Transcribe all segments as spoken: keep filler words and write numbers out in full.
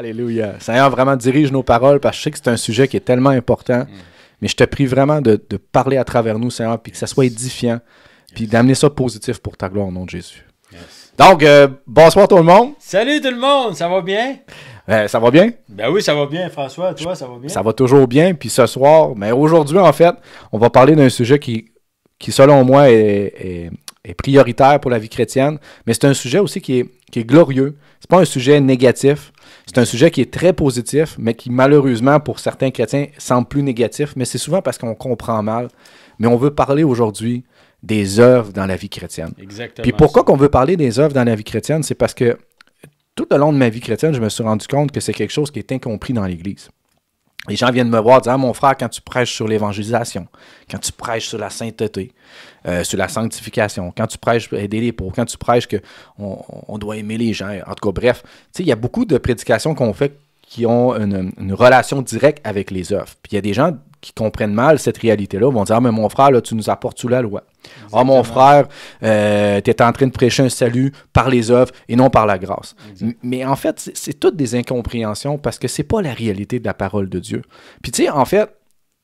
Alléluia. Seigneur, vraiment dirige nos paroles parce que je sais que c'est un sujet qui est tellement important. Mm. Mais je te prie vraiment de, de parler à travers nous, Seigneur, puis que ça soit édifiant, puis yes. d'amener ça positif pour ta gloire au nom de Jésus. Yes. Donc, euh, bonsoir tout le monde. Salut tout le monde, ça va bien? Euh, ça va bien? Ben oui, ça va bien, François. Toi, ça va bien? Ça va toujours bien. Puis ce soir, mais aujourd'hui, en fait, on va parler d'un sujet qui, qui selon moi, est, est, est prioritaire pour la vie chrétienne. Mais c'est un sujet aussi qui est, qui est glorieux. C'est pas un sujet négatif. C'est un sujet qui est très positif, mais qui, malheureusement, pour certains chrétiens, semble plus négatif. Mais c'est souvent parce qu'on comprend mal. Mais on veut parler aujourd'hui des œuvres dans la vie chrétienne. Exactement. Puis pourquoi qu'on veut parler des œuvres dans la vie chrétienne? C'est parce que tout au long de ma vie chrétienne, je me suis rendu compte que c'est quelque chose qui est incompris dans l'Église. Les gens viennent me voir dire ah, « mon frère, quand tu prêches sur l'évangélisation, quand tu prêches sur la sainteté, euh, sur la sanctification, quand tu prêches pour aider les pauvres, quand tu prêches qu'on on doit aimer les gens, en tout cas, bref, il y a beaucoup de prédications qu'on fait qui ont une, une relation directe avec les œuvres. Puis il y a des gens qui comprennent mal cette réalité-là, vont dire « Ah, mais mon frère, là, tu nous apportes sous la loi. Exactement. Ah, mon frère, euh, tu es en train de prêcher un salut par les œuvres et non par la grâce. » Mais en fait, c'est, c'est toutes des incompréhensions parce que c'est pas la réalité de la parole de Dieu. Puis tu sais, en fait,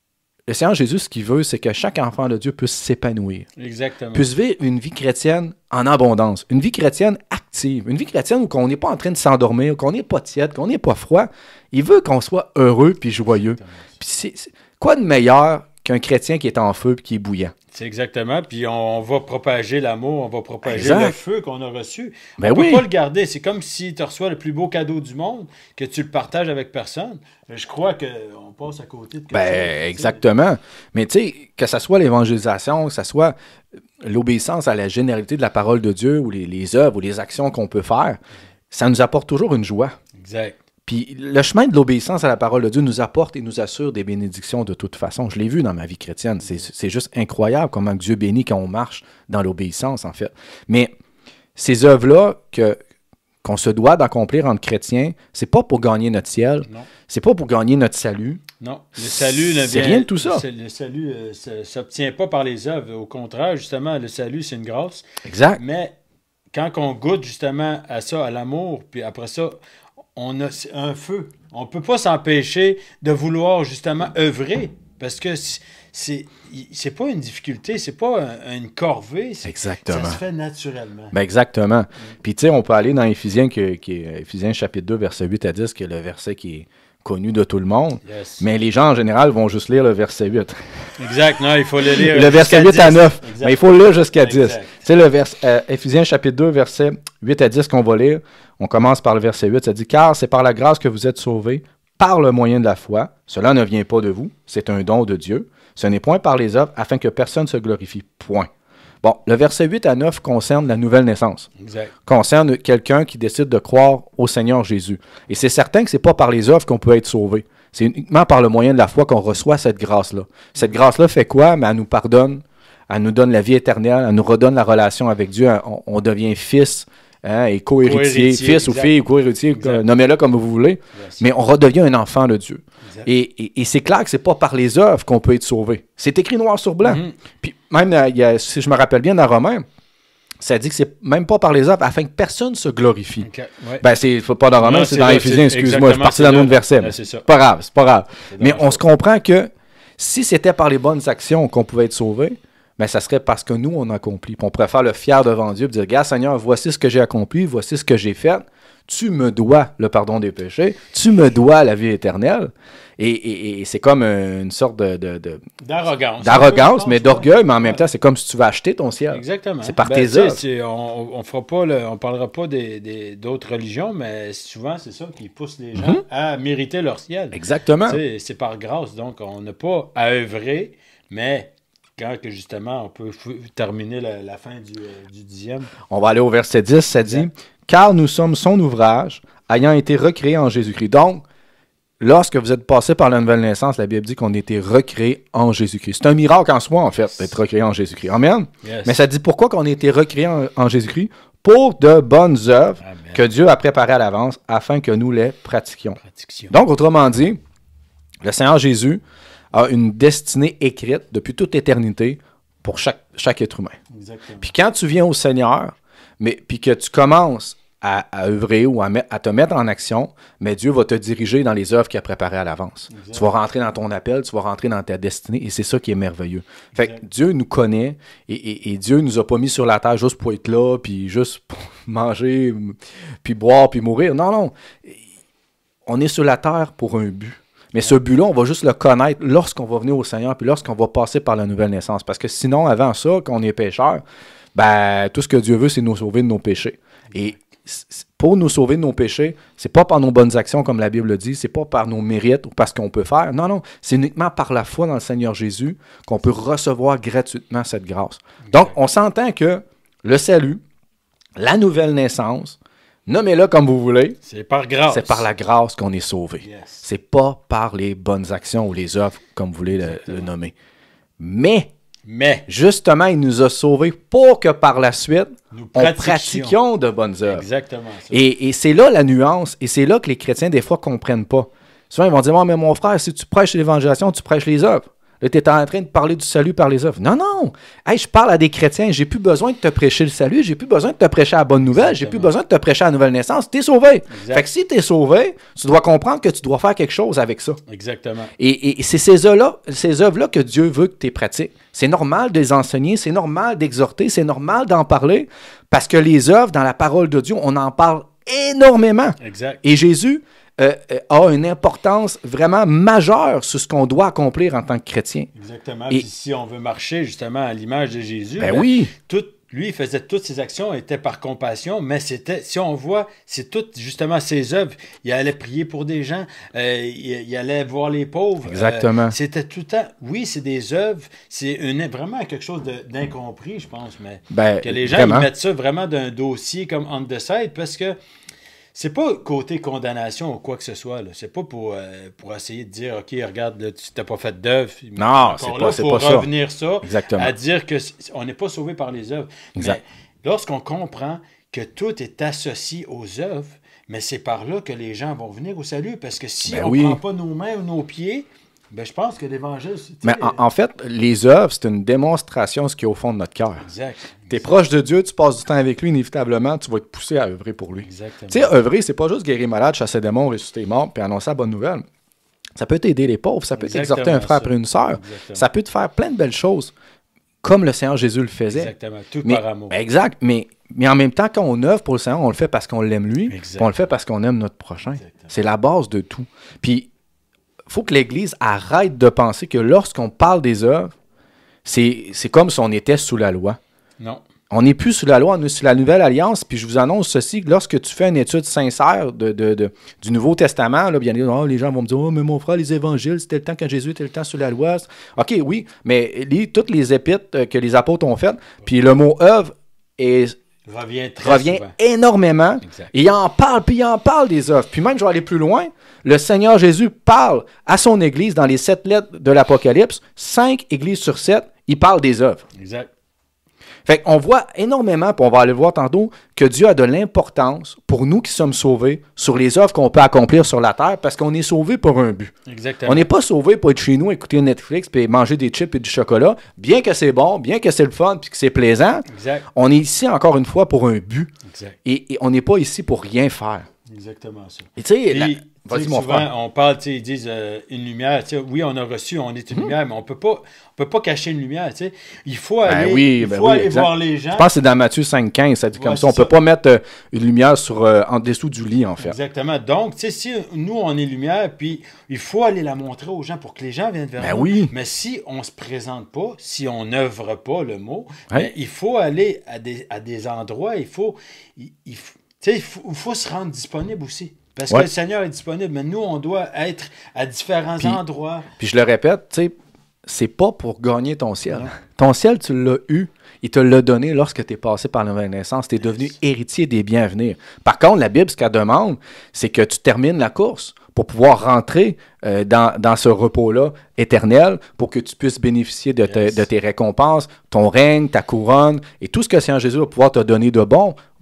le Seigneur Jésus, ce qu'il veut, c'est que chaque enfant de Dieu puisse s'épanouir. Exactement. Puisse vivre une vie chrétienne en abondance. Une vie chrétienne active. Une vie chrétienne où on n'est pas en train de s'endormir, qu'on n'est pas tiède, qu'on n'est pas froid. Il veut qu'on soit heureux puis joyeux. Puis c'est, c'est quoi de meilleur qu'un chrétien qui est en feu et qui est bouillant? C'est exactement. Puis on, on va propager l'amour, on va propager exact. le feu qu'on a reçu. Ben on ne oui. peut pas le garder. C'est comme si tu reçois le plus beau cadeau du monde, que tu le partages avec personne. Je crois qu'on passe à côté de quelque ben, chose. Exactement. T'sais. Mais tu sais, que ce soit l'évangélisation, que ce soit l'obéissance à la généralité de la parole de Dieu, ou les, les œuvres, ou les actions qu'on peut faire, ça nous apporte toujours une joie. Exact. Puis le chemin de l'obéissance à la parole de Dieu nous apporte et nous assure des bénédictions de toute façon. Je l'ai vu dans ma vie chrétienne. C'est, c'est juste incroyable comment Dieu bénit quand on marche dans l'obéissance, en fait. Mais ces œuvres-là que, qu'on se doit d'accomplir entre chrétiens, c'est pas pour gagner notre ciel. Non. C'est pas pour gagner notre salut. Non. Le salut ne c'est vient, rien de tout ça. Le salut ne euh, s'obtient pas par les œuvres. Au contraire, justement, le salut, c'est une grâce. Exact. Mais quand on goûte justement à ça, à l'amour, puis après ça, on a un feu. On ne peut pas s'empêcher de vouloir justement œuvrer parce que c'est, c'est pas une difficulté, c'est pas un, une corvée. C'est, exactement. Ça se fait naturellement. Ben exactement. Mm. Puis tu sais, on peut aller dans Éphésiens, qui, qui est Éphésiens chapitre deux, verset huit à dix, qui est le verset qui est connu de tout le monde. Yes. Mais les gens en général vont juste lire le verset huit. Exact, non, il faut le lire. Le verset huit à neuf. Exact. Mais il faut le lire jusqu'à dix. Tu sais, le vers, euh, Éphésiens chapitre deux, verset huit à dix qu'on va lire. On commence par le verset huit, ça dit « Car c'est par la grâce que vous êtes sauvés, par le moyen de la foi. Cela ne vient pas de vous, c'est un don de Dieu. Ce n'est point par les œuvres, afin que personne se glorifie. » Point. Bon, le verset huit à neuf concerne la nouvelle naissance. Exact. Concerne quelqu'un qui décide de croire au Seigneur Jésus. Et c'est certain que ce n'est pas par les œuvres qu'on peut être sauvé. C'est uniquement par le moyen de la foi qu'on reçoit cette grâce-là. Cette grâce-là fait quoi? Mais elle nous pardonne, elle nous donne la vie éternelle, elle nous redonne la relation avec Dieu, on, on devient fils. Hein, et co-héritier, fils exact. Ou fille, co-héritier, exact. Nommez-le comme vous voulez, yes. Mais on redevient un enfant de Dieu. Et, et, et c'est clair que c'est pas par les œuvres qu'on peut être sauvé. C'est écrit noir sur blanc. Mm-hmm. Puis même, il y a, si je me rappelle bien, dans Romains, ça dit que c'est même pas par les œuvres, afin que personne se glorifie. Okay. Ouais. Ben, c'est pas dans Romains, c'est, c'est dans Éphésiens, excuse-moi, je suis parti dans un autre verset. Ben, c'est ça. Pas grave, c'est pas grave. C'est mais on se comprend que si c'était par les bonnes actions qu'on pouvait être sauvé, mais ça serait parce que nous, on accomplit. Puis on pourrait faire le fier devant Dieu et dire « Regarde, Seigneur, voici ce que j'ai accompli, voici ce que j'ai fait. Tu me dois le pardon des péchés. Tu me dois la vie éternelle. » Et, et, et c'est comme une sorte de... de, de d'arrogance. D'arrogance, mais d'orgueil, mais en même temps, c'est comme si tu vas acheter ton ciel. Exactement. C'est par ben, tes œuvres. C'est, on on fera pas le, on parlera pas des, des, d'autres religions, mais souvent, c'est ça qui pousse les gens mm-hmm. à mériter leur ciel. Exactement. C'est, c'est par grâce. Donc, on n'a pas à œuvrer, mais... Quand que justement, on peut f- terminer la, la fin du, euh, du dixième. On va aller au verset dix, ça dit ouais. « Car nous sommes son ouvrage, ayant été recréés en Jésus-Christ. » Donc, lorsque vous êtes passé par la nouvelle naissance, la Bible dit qu'on a été recréés en Jésus-Christ. C'est un miracle en soi, en fait, d'être recréé en Jésus-Christ. Amen? Yes. Mais ça dit pourquoi qu'on a été recréés en, en Jésus-Christ? Pour de bonnes œuvres Amen. Que Dieu a préparées à l'avance afin que nous les pratiquions. Pratiquions. Donc, autrement dit, le Seigneur Jésus a une destinée écrite depuis toute éternité pour chaque, chaque être humain. Exactement. Puis quand tu viens au Seigneur, mais puis que tu commences à, à œuvrer ou à, met, à te mettre en action, mais Dieu va te diriger dans les œuvres qu'il a préparées à l'avance. Exact. Tu vas rentrer dans ton appel, tu vas rentrer dans ta destinée, et c'est ça qui est merveilleux. Fait que Dieu nous connaît, et, et, et Dieu nous a pas mis sur la terre juste pour être là, puis juste pour manger, puis boire, puis mourir. Non, non. On est sur la terre pour un but. Mais ce but-là, on va juste le connaître lorsqu'on va venir au Seigneur, puis lorsqu'on va passer par la nouvelle naissance. Parce que sinon, avant ça, quand on est pécheur, ben, tout ce que Dieu veut, c'est nous sauver de nos péchés. Et pour nous sauver de nos péchés, c'est pas par nos bonnes actions, comme la Bible le dit, c'est pas par nos mérites ou par ce qu'on peut faire. Non, non, c'est uniquement par la foi dans le Seigneur Jésus qu'on peut recevoir gratuitement cette grâce. Donc, on s'entend que le salut, la nouvelle naissance, nommez-le comme vous voulez. C'est par grâce. C'est par la grâce qu'on est sauvé. Yes. C'est pas par les bonnes actions ou les œuvres, comme vous voulez le, le nommer. Mais, Mais, justement, il nous a sauvés pour que par la suite, nous pratiquions. on pratiquions de bonnes œuvres. Exactement. Ça. Et, et c'est là la nuance, et c'est là que les chrétiens, des fois, ne comprennent pas. Souvent, ils vont dire, oh, mais mon frère, si tu prêches l'évangélisation, tu prêches les œuvres. Là, tu es en train de parler du salut par les œuvres. Non, non! Hey, je parle à des chrétiens. J'ai plus besoin de te prêcher le salut. J'ai plus besoin de te prêcher la bonne nouvelle. J'ai plus besoin de te prêcher la nouvelle naissance. Tu es sauvé. Exact. Fait que si tu es sauvé, tu dois comprendre que tu dois faire quelque chose avec ça. Exactement. Et, et c'est ces œuvres-là, ces œuvres-là que Dieu veut que tu pratiques. C'est normal de les enseigner. C'est normal d'exhorter. C'est normal d'en parler. Parce que les œuvres, dans la parole de Dieu, on en parle énormément. Exact. Et Jésus... Euh, euh, a une importance vraiment majeure sur ce qu'on doit accomplir en tant que chrétien. Exactement. Et puis si on veut marcher justement à l'image de Jésus, ben ben, oui. tout, lui, il faisait toutes ses actions étaient par compassion, mais c'était, si on voit, c'est toutes justement ses œuvres. Il allait prier pour des gens, euh, il, il allait voir les pauvres. Exactement. Euh, c'était tout le temps, oui, c'est des œuvres, c'est une, vraiment quelque chose de, d'incompris, je pense, mais ben, que les gens ils mettent ça vraiment d'un dossier comme on the side, parce que c'est pas côté condamnation ou quoi que ce soit. Là. C'est pas pour, euh, pour essayer de dire, OK, regarde, là, tu n'as pas fait d'œuvre. Non, c'est pas, c'est pas ça. Pour revenir ça, Exactement. à dire qu'on n'est pas sauvé par les œuvres. Exact. Mais lorsqu'on comprend que tout est associé aux œuvres, mais c'est par là que les gens vont venir au salut. Parce que si ben on ne oui. prend pas nos mains ou nos pieds, ben, je pense que l'Évangile... Mais en, en fait, les œuvres, c'est une démonstration de ce qui est au fond de notre cœur. Exact. Tu es proche de Dieu, tu passes du temps avec lui, inévitablement, tu vas être poussé à œuvrer pour lui. Exactement. Tu sais, œuvrer, c'est pas juste guérir malade, chasser des démons, ressusciter morts, puis annoncer la bonne nouvelle. Ça peut t'aider les pauvres, ça peut Exactement t'exhorter un frère ça. après une sœur. Exactement. Ça peut te faire plein de belles choses, comme le Seigneur Jésus le faisait. Exactement, tout mais, par amour. Exact, mais, mais en même temps, quand on œuvre pour le Seigneur, on le fait parce qu'on l'aime lui, puis on le fait parce qu'on aime notre prochain. Exactement. C'est la base de tout. Puis, il faut que l'Église arrête de penser que lorsqu'on parle des œuvres, c'est, c'est comme si on était sous la loi. Non. On n'est plus sous la loi, on est sous la nouvelle alliance. Puis je vous annonce ceci, lorsque tu fais une étude sincère de, de, de, du Nouveau Testament, là, bien oh, les gens vont me dire « Oh, mais mon frère, les évangiles, c'était le temps quand Jésus était le temps sous la loi. » OK, oui, mais lis toutes les épîtres que les apôtres ont faites, puis le mot « œuvre » est... revient, très revient souvent. énormément. Exact. Et il en parle, puis il en parle des œuvres. Puis même, je vais aller plus loin, le Seigneur Jésus parle à son Église dans les sept lettres de l'Apocalypse, cinq églises sur sept, il parle des œuvres. Exact. Fait qu'on voit énormément, puis on va aller le voir tantôt, que Dieu a de l'importance pour nous qui sommes sauvés sur les œuvres qu'on peut accomplir sur la terre parce qu'on est sauvés pour un but. Exactement. On n'est pas sauvés pour être chez nous, écouter Netflix, puis manger des chips et du chocolat. Bien que c'est bon, bien que c'est le fun, puis que c'est plaisant, exact. On est ici encore une fois pour un but. Exact. Et, et on n'est pas ici pour rien faire. Exactement ça. Et tu sais, la... Vas-y, mon souvent, frère. On parle, ils disent euh, une lumière. Oui, on a reçu, on est une mmh. lumière, mais on peut pas, on peut pas cacher une lumière. T'sais. Il faut aller, ben oui, il ben faut oui, aller exact. voir les gens. Je pense que c'est dans Matthieu cinq quinze, ça dit ouais, comme ça. On ne peut pas mettre euh, une lumière sur, euh, en dessous du lit, en fait. Exactement. Donc, si nous, on est lumière, puis il faut aller la montrer aux gens pour que les gens viennent vers ben nous. Oui. Mais si on ne se présente pas, si on n'œuvre pas le mot, ouais. ben, il faut aller à des, à des endroits, il faut, il, il, il faut, il faut se rendre disponible aussi. Parce ouais. que le Seigneur est disponible, mais nous, on doit être à différents puis, endroits. Puis je le répète, tu sais, c'est pas pour gagner ton ciel. Non. Ton ciel, tu l'as eu, il te l'a donné lorsque tu es passé par la nouvelle naissance. Tu es devenu héritier des biens à venir. Par contre, la Bible, ce qu'elle demande, c'est que tu termines la course pour pouvoir rentrer euh, dans, dans ce repos-là éternel, pour que tu puisses bénéficier de, te, yes. de tes récompenses, ton règne, ta couronne, et tout ce que le Seigneur Jésus va pouvoir te donner de bon,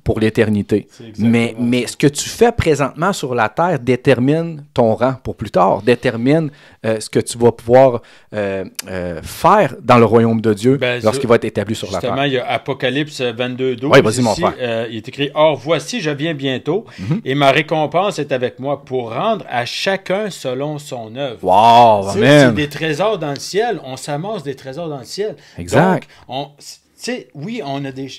pour l'éternité. Mais, mais ce que tu fais présentement sur la terre détermine ton rang pour plus tard, détermine euh, ce que tu vas pouvoir euh, euh, faire dans le royaume de Dieu ben, lorsqu'il va être établi sur la terre. Justement, il y a Apocalypse vingt-deux douze. Oui, vas-y, mon frère. Euh, il est écrit « Or, voici, je viens bientôt, mm-hmm. et ma récompense est avec moi pour rendre à chacun selon son œuvre. » Wow, amen. C'est des trésors dans le ciel. On s'amasse des trésors dans le ciel. Exact. Donc, on, tu sais, oui, on a des...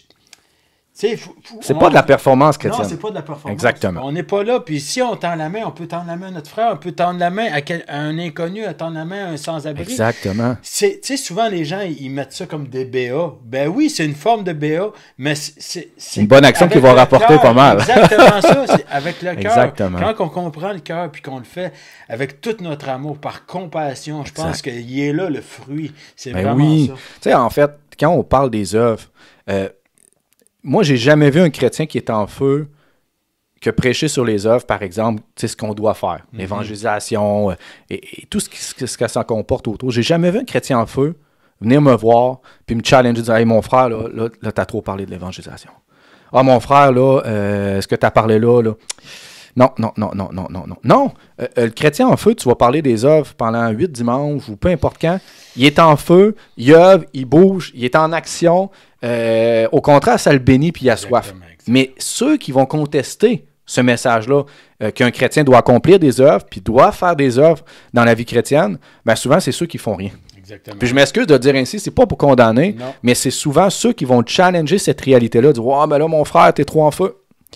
C'est pas de la performance chrétienne. Non, c'est pas de la performance. Exactement. On n'est pas là, puis si on tend la main, on peut tendre la main à notre frère, on peut tendre la main à, quel, à un inconnu, à tendre la main à un sans-abri. Exactement. Tu sais, souvent les gens, ils mettent ça comme des B A. Ben oui, c'est une forme de B A, mais c'est... C'est une bonne action qui va rapporter cœur, pas mal. Exactement ça, c'est avec le cœur. Exactement. Quand on comprend le cœur, puis qu'on le fait avec tout notre amour, par compassion, je pense qu'il est là le fruit. C'est ben vraiment oui. ça. Tu sais, en fait, quand on parle des œuvres... Euh, Moi, j'ai jamais vu un chrétien qui est en feu que prêcher sur les œuvres, par exemple, c'est ce qu'on doit faire, mm-hmm. l'évangélisation euh, et, et tout ce, qui, ce que ça comporte autour. J'ai jamais vu un chrétien en feu venir me voir puis me challenger, dire « Hey, mon frère, là, là, là tu as trop parlé de l'évangélisation. Ah, mon frère, là, euh, est-ce que tu as parlé là, là? » Non, non, non, non, non, non, non. Non, euh, le chrétien en feu, tu vas parler des œuvres pendant huit dimanches ou peu importe quand. Il est en feu, il œuvre, il bouge, il est en action. Euh, au contraire, ça le bénit puis il a soif. Exactement, exactement. Mais ceux qui vont contester ce message-là, euh, qu'un chrétien doit accomplir des œuvres puis doit faire des œuvres dans la vie chrétienne, bien souvent, c'est ceux qui font rien. Exactement. Puis je m'excuse de dire ainsi, c'est pas pour condamner, non. mais c'est souvent ceux qui vont challenger cette réalité-là, dire « Ah, oh, ben là, mon frère, t'es trop en feu.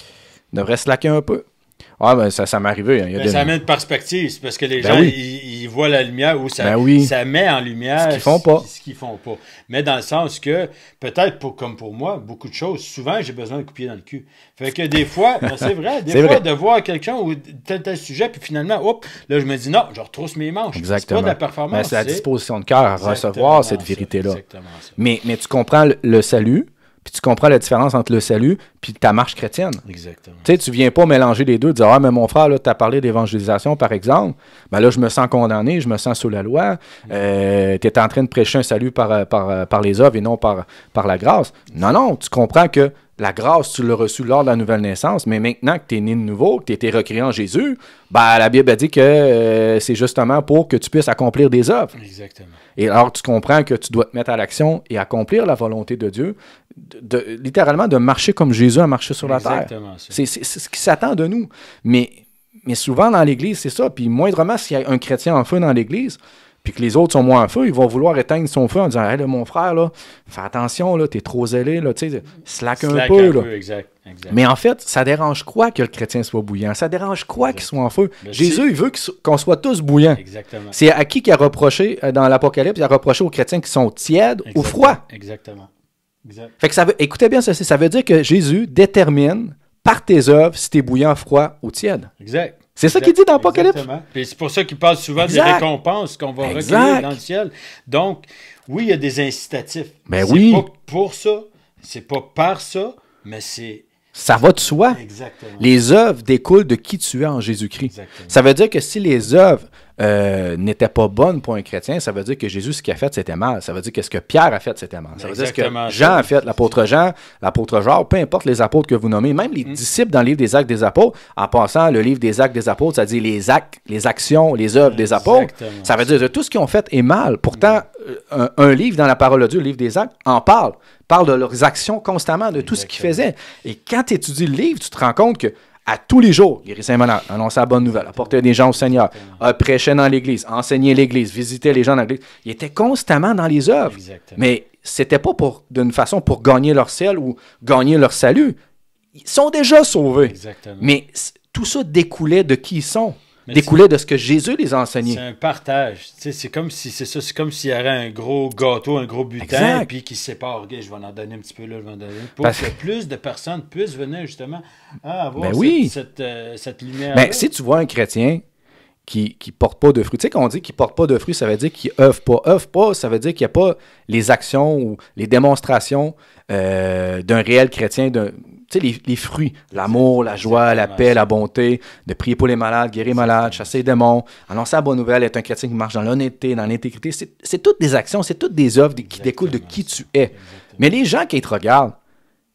Il devrait se laquer un peu. » Ah, ben ça, ça m'est arrivé. Hein. Il y a ben, des... Ça met de perspective. C'est parce que les ben gens, oui. ils, ils voient la lumière ou ça, ben oui. ça met en lumière ce qu'ils font pas. Ce qu'ils font pas. Mais dans le sens que, peut-être pour, comme pour moi, beaucoup de choses, souvent, j'ai besoin de couper dans le cul. Fait que des fois, ben, c'est vrai, des fois, vrai. de voir quelqu'un ou tel tel sujet, puis finalement, hop, là, je me dis non, je retrousse mes manches. Exactement. C'est pas de la performance. Ben, c'est la disposition de cœur à recevoir cette vérité-là. Mais, mais tu comprends le, le salut. Puis tu comprends la différence entre le salut puis ta marche chrétienne. Exactement. Tu sais, tu viens pas mélanger les deux, dire « Ah, mais mon frère, là, tu as parlé d'évangélisation, par exemple. Ben là, je me sens condamné, je me sens sous la loi. Euh, tu es en train de prêcher un salut par, par, par les œuvres et non par, par la grâce. » Non, non, tu comprends que la grâce, tu l'as reçue lors de la nouvelle naissance, mais maintenant que tu es né de nouveau, que tu as été recréé en Jésus, ben, la Bible a dit que euh, c'est justement pour que tu puisses accomplir des œuvres. Exactement. Et alors, tu comprends que tu dois te mettre à l'action et accomplir la volonté de Dieu, de, de, littéralement de marcher comme Jésus a marché sur Exactement la terre. C'est, c'est, c'est ce qui s'attend de nous. Mais, mais souvent dans l'Église, c'est ça. Puis moindrement, s'il y a un chrétien en feu dans l'Église, puis que les autres sont moins en feu, ils vont vouloir éteindre son feu en disant hey, « là, mon frère, là, fais attention, là, t'es trop zélé, là, tu sais, slack un slack peu. Un là. peu exact, exact. Mais en fait, ça dérange quoi que le chrétien soit bouillant? Ça dérange quoi exact. Qu'il soit en feu? Mais Jésus, il veut qu'on soit tous bouillants. Exactement. C'est à qui qu'il a reproché, dans l'Apocalypse, il a reproché aux chrétiens qui sont tièdes exactement. Ou froids. Exactement. Exact. Fait que ça veut, écoutez bien ceci, ça veut dire que Jésus détermine par tes œuvres si t'es bouillant, froid ou tiède. Exact. C'est ça qu'il dit dans l'Apocalypse. Exactement. Puis c'est pour ça qu'il parle souvent exact. Des récompenses qu'on va exact. Recueillir dans le ciel. Donc, oui, il y a des incitatifs. Ben c'est oui. pas pour ça, c'est pas par ça, mais c'est... Ça va de soi. Exactement. Les œuvres découlent de qui tu es en Jésus-Christ. Exactement. Ça veut dire que si les œuvres euh, n'étaient pas bonnes pour un chrétien, ça veut dire que Jésus, ce qu'il a fait, c'était mal. Ça veut dire que ce que Pierre a fait, c'était mal. Ça veut exactement. Dire ce que Jean a fait, l'apôtre Jean, l'apôtre Jacques, peu importe les apôtres que vous nommez, même les mm. disciples dans le livre des Actes des apôtres, en passant, le livre des Actes des apôtres, ça dit les actes, les actions, les œuvres des apôtres. Ça veut dire que tout ce qu'ils ont fait est mal. Pourtant, mm. un, un livre dans la parole de Dieu, le livre des Actes, en parle. Parle de leurs actions constamment, de tout exactement. Ce qu'ils faisaient. Et quand tu étudies le livre, tu te rends compte que à tous les jours, guérissait un malade, annonçait la bonne nouvelle, apportait des gens au Seigneur, euh, prêchait dans l'Église, enseignait l'Église, visitait les gens dans l'Église. Il était constamment dans les œuvres. Exactement. Mais c'était pas pour d'une façon pour gagner leur ciel ou gagner leur salut. Ils sont déjà sauvés. Exactement. Mais tout ça découlait de qui ils sont. Mais découlait de ce que Jésus les a enseignés. C'est un partage. C'est comme si c'est ça, c'est comme s'il y avait un gros gâteau, un gros butin, puis qui se sépare. Okay, je vais en donner un petit peu là, je vais en donner. Pour Parce... que plus de personnes puissent venir justement à avoir ben cette, oui. cette, euh, cette lumière. Ben, si tu vois un chrétien qui ne porte pas de fruits, tu sais, quand on dit qu'il ne porte pas de fruits, ça veut dire qu'il œuvre pas. œuvre pas, ça veut dire qu'il n'y a pas les actions ou les démonstrations euh, d'un réel chrétien, d'un. Tu sais, les, les fruits, l'amour, la joie, la paix, la bonté, de prier pour les malades, guérir les malades, chasser les démons, annoncer la bonne nouvelle, être un chrétien qui marche dans l'honnêteté, dans l'intégrité. C'est, c'est toutes des actions, c'est toutes des œuvres qui découlent de qui tu es. Exactement. Mais les gens qui te regardent,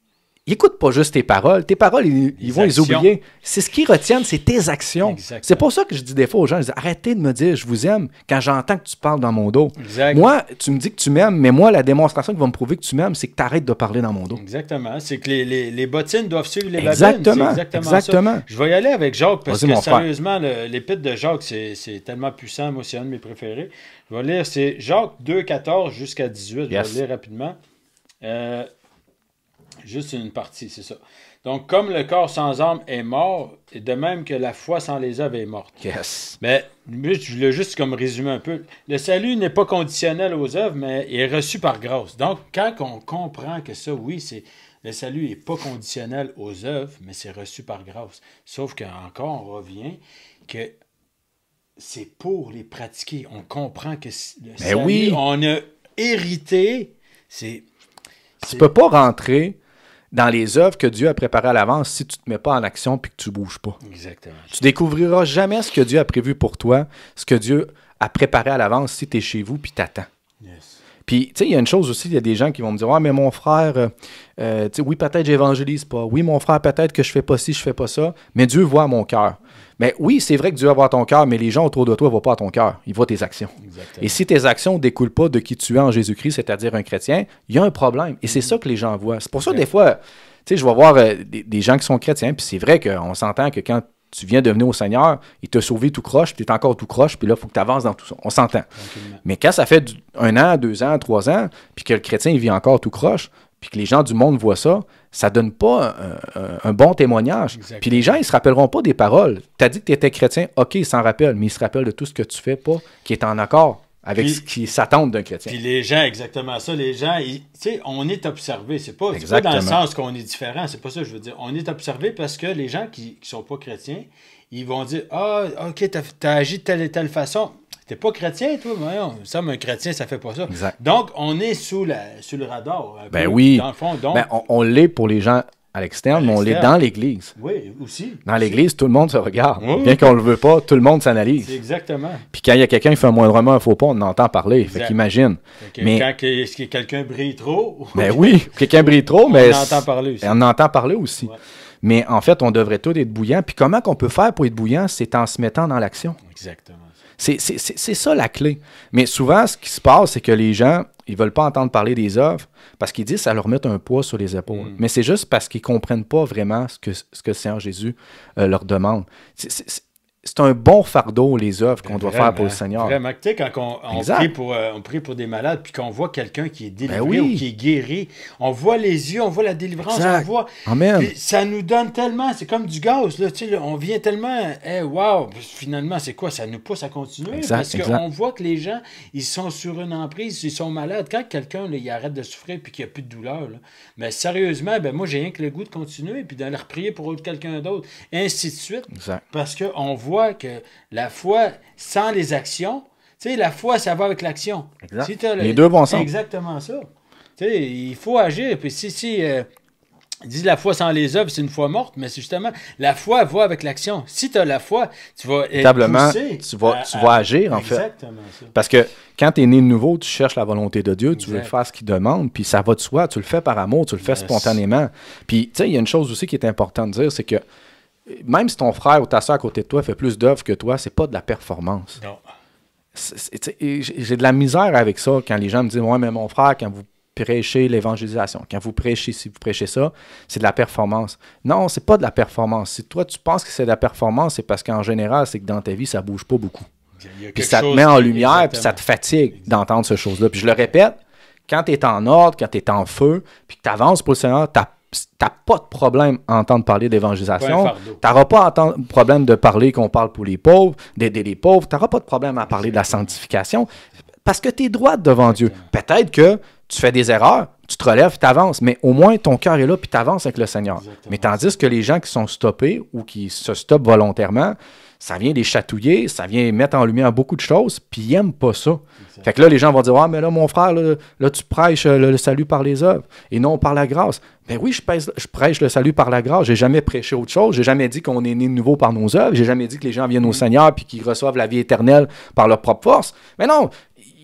ils n'écoutent pas juste tes paroles. Tes paroles, ils, ils vont les oublier. C'est ce qu'ils retiennent, c'est tes actions. Exactement. C'est pour ça que je dis des fois aux gens, je dis, arrêtez de me dire je vous aime quand j'entends que tu parles dans mon dos. Exact. Moi, tu me dis que tu m'aimes, mais moi, la démonstration qui va me prouver que tu m'aimes, c'est que tu arrêtes de parler dans mon dos. Exactement. C'est que les, les, les bottines doivent suivre les exactement. babines. Exactement. exactement. Ça. Je vais y aller avec Jacques parce que sérieusement, le, l'épître de Jacques, c'est, c'est tellement puissant. Moi, c'est un de mes préférés. Je vais lire, c'est Jacques deux, quatorze jusqu'à dix-huit. Yes. Je vais le lire rapidement. Euh, Juste une partie, c'est ça. Donc, comme le corps sans âme est mort, et de même que la foi sans les œuvres est morte. Yes. Mais je voulais juste comme résumer un peu. Le salut n'est pas conditionnel aux œuvres, mais il est reçu par grâce. Donc, quand on comprend que ça, oui, c'est le salut n'est pas conditionnel aux œuvres, mais c'est reçu par grâce. Sauf qu'encore, on revient que c'est pour les pratiquer. On comprend que le mais salut, oui. on a hérité, c'est... Tu ne peux pas rentrer dans les œuvres que Dieu a préparées à l'avance si tu ne te mets pas en action et que tu ne bouges pas. Exactement. Tu découvriras jamais ce que Dieu a prévu pour toi, ce que Dieu a préparé à l'avance si tu es chez vous et tu attends. Yes. Puis, tu sais, il y a une chose aussi, il y a des gens qui vont me dire « Ah, mais mon frère, euh, euh, tu sais, oui, peut-être j'évangélise pas. Oui, mon frère, peut-être que je fais pas ci, je fais pas ça. Mais Dieu voit mon cœur. » Mais oui, c'est vrai que Dieu va voir ton cœur, mais les gens autour de toi ne voient pas ton cœur. Ils voient tes actions. Exactement. Et si tes actions ne découlent pas de qui tu es en Jésus-Christ, c'est-à-dire un chrétien, il y a un problème. Et c'est ça que les gens voient. C'est pour ça, des fois, tu sais, je vais voir euh, des, des gens qui sont chrétiens, puis c'est vrai qu'on s'entend que quand tu viens de venir au Seigneur, il t'a sauvé tout croche, puis tu es encore tout croche, puis là, il faut que tu avances dans tout ça. On s'entend. Okay. Mais quand ça fait du, un an, deux ans, trois ans, puis que le chrétien, il vit encore tout croche, puis que les gens du monde voient ça, ça donne pas un, un, un bon témoignage. Exactement. Puis les gens, ils se rappelleront pas des paroles. Tu as dit que tu étais chrétien, OK, ils s'en rappellent, mais ils se rappellent de tout ce que tu fais pas, qui est en accord avec puis, ce qui s'attend d'un chrétien. Puis les gens, exactement ça, les gens, tu sais, on est observé. C'est pas, c'est pas dans le sens qu'on est différent, c'est pas ça que je veux dire. On est observé parce que les gens qui, qui sont pas chrétiens, ils vont dire, ah, OK, t'as, t'as agi de telle et telle façon. T'es pas chrétien, toi? Voyons, ça, mais un chrétien, ça fait pas ça. Exact. Donc, on est sous, la, sous le radar. Un ben peu, oui. Dans le fond, donc... Ben, on, on l'est pour les gens à l'externe, mais on l'est dans l'Église. Oui, aussi. Dans l'Église, tout le monde se regarde. Oui. Bien qu'on le veut pas, tout le monde s'analyse. C'est exactement. Puis quand il y a quelqu'un qui fait moindrement un faux pas, on entend parler. Exact. Fait qu'imagine. Fait que mais... Quand que, quelqu'un brille trop... Ben oui, quelqu'un brille trop, mais... On entend parler aussi. On entend parler aussi. Ouais. Mais en fait, on devrait tous être bouillants. Puis comment qu'on peut faire pour être bouillant? C'est en se mettant dans l'action. Exactement. C'est, c'est, c'est, c'est ça la clé. Mais souvent, ce qui se passe, c'est que les gens, ils ne veulent pas entendre parler des œuvres parce qu'ils disent que ça leur met un poids sur les épaules. Mm. Mais c'est juste parce qu'ils ne comprennent pas vraiment ce que, ce que le Seigneur Jésus euh, leur demande. C'est, c'est, c'est un bon fardeau, les œuvres qu'on doit faire pour le Seigneur. Vraiment. Tu sais, quand on, on, prie pour, euh, on prie pour des malades, puis qu'on voit quelqu'un qui est délivré ben oui. ou qui est guéri, on voit les yeux, on voit la délivrance, exact. On voit... Amen. Puis ça nous donne tellement, c'est comme du gaz, là, tu sais, on vient tellement, hey, wow, finalement, c'est quoi? Ça nous pousse à continuer, exact, parce qu'on voit que les gens, ils sont sur une emprise, ils sont malades. Quand quelqu'un, là, il arrête de souffrir puis qu'il n'y a plus de douleur, là, mais sérieusement, ben moi, j'ai rien que le goût de continuer, puis d'aller reprier pour quelqu'un d'autre, ainsi de suite, exact. Parce qu'on voit que la foi sans les actions, tu sais, la foi, ça va avec l'action. Si le... Les deux vont ensemble. Exactement ça. Tu sais, il faut agir. Puis si, si euh, dit la foi sans les œuvres, c'est une foi morte, mais c'est justement, la foi va avec l'action. Si tu as la foi, tu vas Véritablement, tu vas, à, tu vas agir, en exactement fait. Exactement ça. Parce que quand tu es né de nouveau, tu cherches la volonté de Dieu, tu exact. Veux faire ce qu'il demande, puis ça va de soi, tu le fais par amour, tu le fais yes. Spontanément. Puis, tu sais, il y a une chose aussi qui est importante de dire, c'est que même si ton frère ou ta soeur à côté de toi fait plus d'œuvres que toi, c'est pas de la performance. Non. C'est, c'est, j'ai de la misère avec ça quand les gens me disent « Ouais, mais mon frère, quand vous prêchez l'évangélisation, quand vous prêchez ci, vous prêchez ça, c'est de la performance. » Non, c'est pas de la performance. Si toi, tu penses que c'est de la performance, c'est parce qu'en général, c'est que dans ta vie, ça bouge pas beaucoup. Puis ça te met en lumière, puis ça te fatigue exactement. D'entendre ce chose-là. Puis je le répète, quand tu es en ordre, quand tu es en feu, puis que tu avances pour le Seigneur, tu n'as pas de problème à entendre parler d'évangélisation. Tu n'auras pas de problème de parler qu'on parle pour les pauvres, d'aider les pauvres. Tu n'auras pas de problème à parler de la sanctification parce que tu es droit devant Dieu. Peut-être que tu fais des erreurs, tu te relèves, tu avances, mais au moins ton cœur est là puis tu avances avec le Seigneur. Exactement. Mais tandis que les gens qui sont stoppés ou qui se stoppent volontairement, ça vient les chatouiller, ça vient mettre en lumière beaucoup de choses, puis ils n'aiment pas ça. Exactement. Fait que là, les gens vont dire « Ah, mais là, mon frère, là, là tu prêches le, le salut par les œuvres et non par la grâce. » Ben oui, je, pèse, je prêche le salut par la grâce. J'ai jamais prêché autre chose. J'ai jamais dit qu'on est né de nouveau par nos œuvres. J'ai jamais dit que les gens viennent au Seigneur puis qu'ils reçoivent la vie éternelle par leur propre force. Mais non,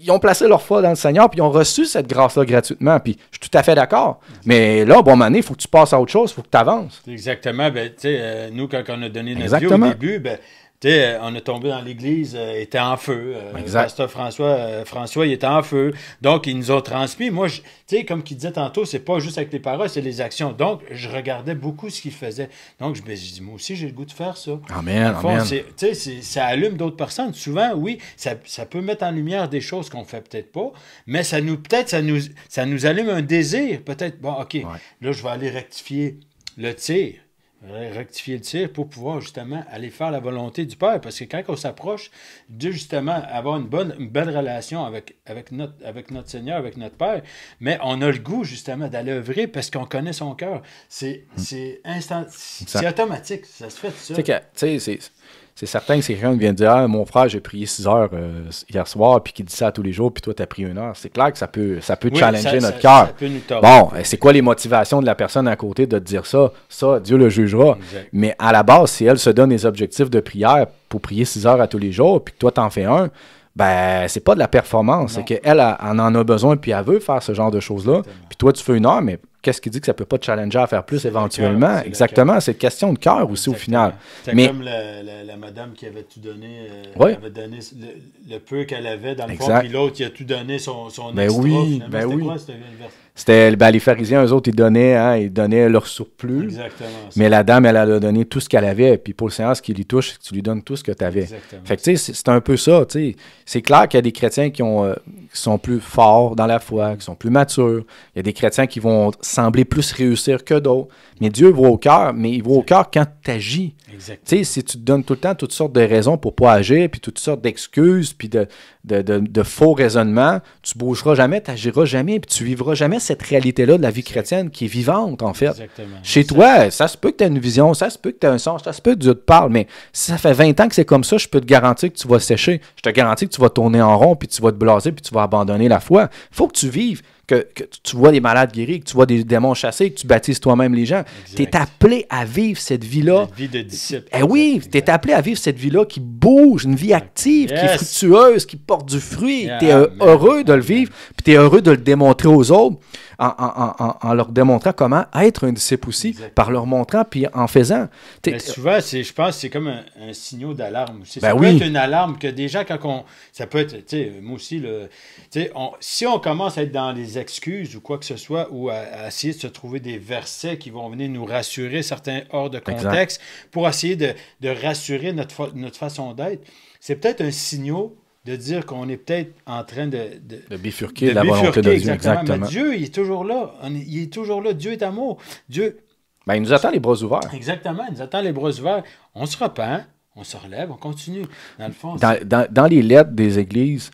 ils ont placé leur foi dans le Seigneur, puis ils ont reçu cette grâce-là gratuitement. Puis je suis tout à fait d'accord. Mais là, bon, moment, il faut que tu passes à autre chose, il faut que tu avances. Exactement. Ben, tu sais, euh, nous, quand on a donné notre Exactement. vie au début, ben, tu sais, on est tombé dans l'église, euh, était en feu. Euh, Exact. Pasteur François, euh, François, il était en feu. Donc, ils nous ont transmis. Moi, tu sais, comme il disait tantôt, c'est pas juste avec les paroles, c'est les actions. Donc, je regardais beaucoup ce qu'il faisait. Donc, je me suis dit, moi aussi, j'ai le goût de faire ça. Amen, Fond, amen. c'est- tu sais, c'est- ça allume d'autres personnes. Souvent, oui, ça, ça peut mettre en lumière des choses qu'on fait peut-être pas, mais ça nous, peut-être, ça nous, ça nous allume un désir. Peut-être, bon, OK, Ouais. là, je vais aller rectifier le tir. Rectifier le tir pour pouvoir justement aller faire la volonté du Père. Parce que quand on s'approche de justement avoir une bonne, une belle relation avec, avec, notre, avec notre Seigneur, avec notre Père, mais on a le goût justement d'aller œuvrer parce qu'on connaît son cœur. C'est c'est instant, c'est automatique. Ça se fait tout ça. Tu sais, que- tu sais, c'est c'est certain que c'est quelqu'un qui vient de dire ah, mon frère, j'ai prié six heures euh, hier soir, puis qui dit ça tous les jours, puis toi, tu as pris une heure. C'est clair que ça peut, ça peut Oui, challenger ça- notre ça- cœur. ça peut nous tordre. Bon, euh, c'est quoi les motivations de la personne à côté de te dire ça? Ça, Dieu le jugera. Exact. Mais à la base, si elle se donne des objectifs de prière pour prier six heures à tous les jours, puis que toi, t'en fais un, ben, c'est pas de la performance. Non. C'est qu'elle elle en en a besoin, puis elle veut faire ce genre de choses-là. Exactement. Puis toi, tu fais une heure, mais qu'est-ce qui dit que ça peut pas te challenger à faire plus C'est le éventuellement? cœur, c'est le Exactement. C'est une question de cœur aussi au Exactement. final. C'est Mais- comme la, la- la madame qui avait tout donné, euh, Oui. elle avait donné le, le peu qu'elle avait dans le fond, Exact. puis l'autre, il a tout donné son, son Ben extra. oui, Finalement, ben c'était oui. quoi, c'était le verset? C'était ben, les pharisiens, eux autres, ils donnaient, hein, ils donnaient leur surplus. Exactement. ça. Mais la dame, elle, elle a donné tout ce qu'elle avait. Puis pour le Seigneur, ce qui lui touche, c'est que tu lui donnes tout ce que tu avais. Exactement. Fait que tu sais, c'est c'est un peu ça. tu sais. C'est clair qu'il y a des chrétiens qui, ont, euh, qui sont plus forts dans la foi, qui sont plus matures. Il y a des chrétiens qui vont sembler plus réussir que d'autres. Mais Dieu voit au cœur, mais il voit au cœur quand tu agis. Exactement. Tu sais, si tu te donnes tout le temps toutes sortes de raisons pour pas agir, puis toutes sortes d'excuses, puis de, de, de, de faux raisonnements, tu bougeras jamais, tu agiras jamais, puis tu vivras jamais cette réalité-là de la vie chrétienne qui est vivante, en fait. Exactement. Chez Ça- toi, ça se peut que tu aies une vision, ça se peut que tu aies un sens, ça se peut que Dieu te parle, mais si ça fait vingt ans que c'est comme ça, je peux te garantir que tu vas sécher. Je te garantis que tu vas tourner en rond, puis tu vas te blaser, puis tu vas abandonner la foi. Il faut que tu vives, que, que tu vois des malades guéris, que tu vois des démons chassés, que tu baptises toi-même les gens. Tu es Exact. appelé à vivre cette vie-là. La vie de disciple. Eh oui, Exact, tu es exact. appelé à vivre cette vie-là qui bouge, une vie active, qui est Yes. fructueuse, qui porte du fruit. Yeah, Tu es amen. heureux de le vivre, puis tu es heureux de le démontrer aux autres en, en- en- en- en leur démontrant comment être un disciple aussi, Exact. par leur montrant, puis en faisant. T'es- Mais souvent, c'est, je pense que c'est comme un, un signal d'alarme. aussi. Ben ça peut oui. être une alarme que des gens, quand on. Ça peut être, tu sais, moi aussi, le, tu sais, on- si on commence à être dans les excuses ou quoi que ce soit, ou à, à essayer de se trouver des versets qui vont venir nous rassurer, certains hors de Exact. contexte, pour essayer de, de rassurer notre, fa- notre façon d'être, c'est peut-être un signal de dire qu'on est peut-être en train de. de de bifurquer de la volonté bifurquer, de Dieu. exactement. Exactement. Mais Dieu, il est toujours là. On est- il est toujours là. Dieu est amour. Dieu, Ben, il nous attend les bras ouverts. exactement, il nous attend les bras ouverts. On se repent, on se relève, on continue. Dans le fond, Dans, dans- dans les lettres des églises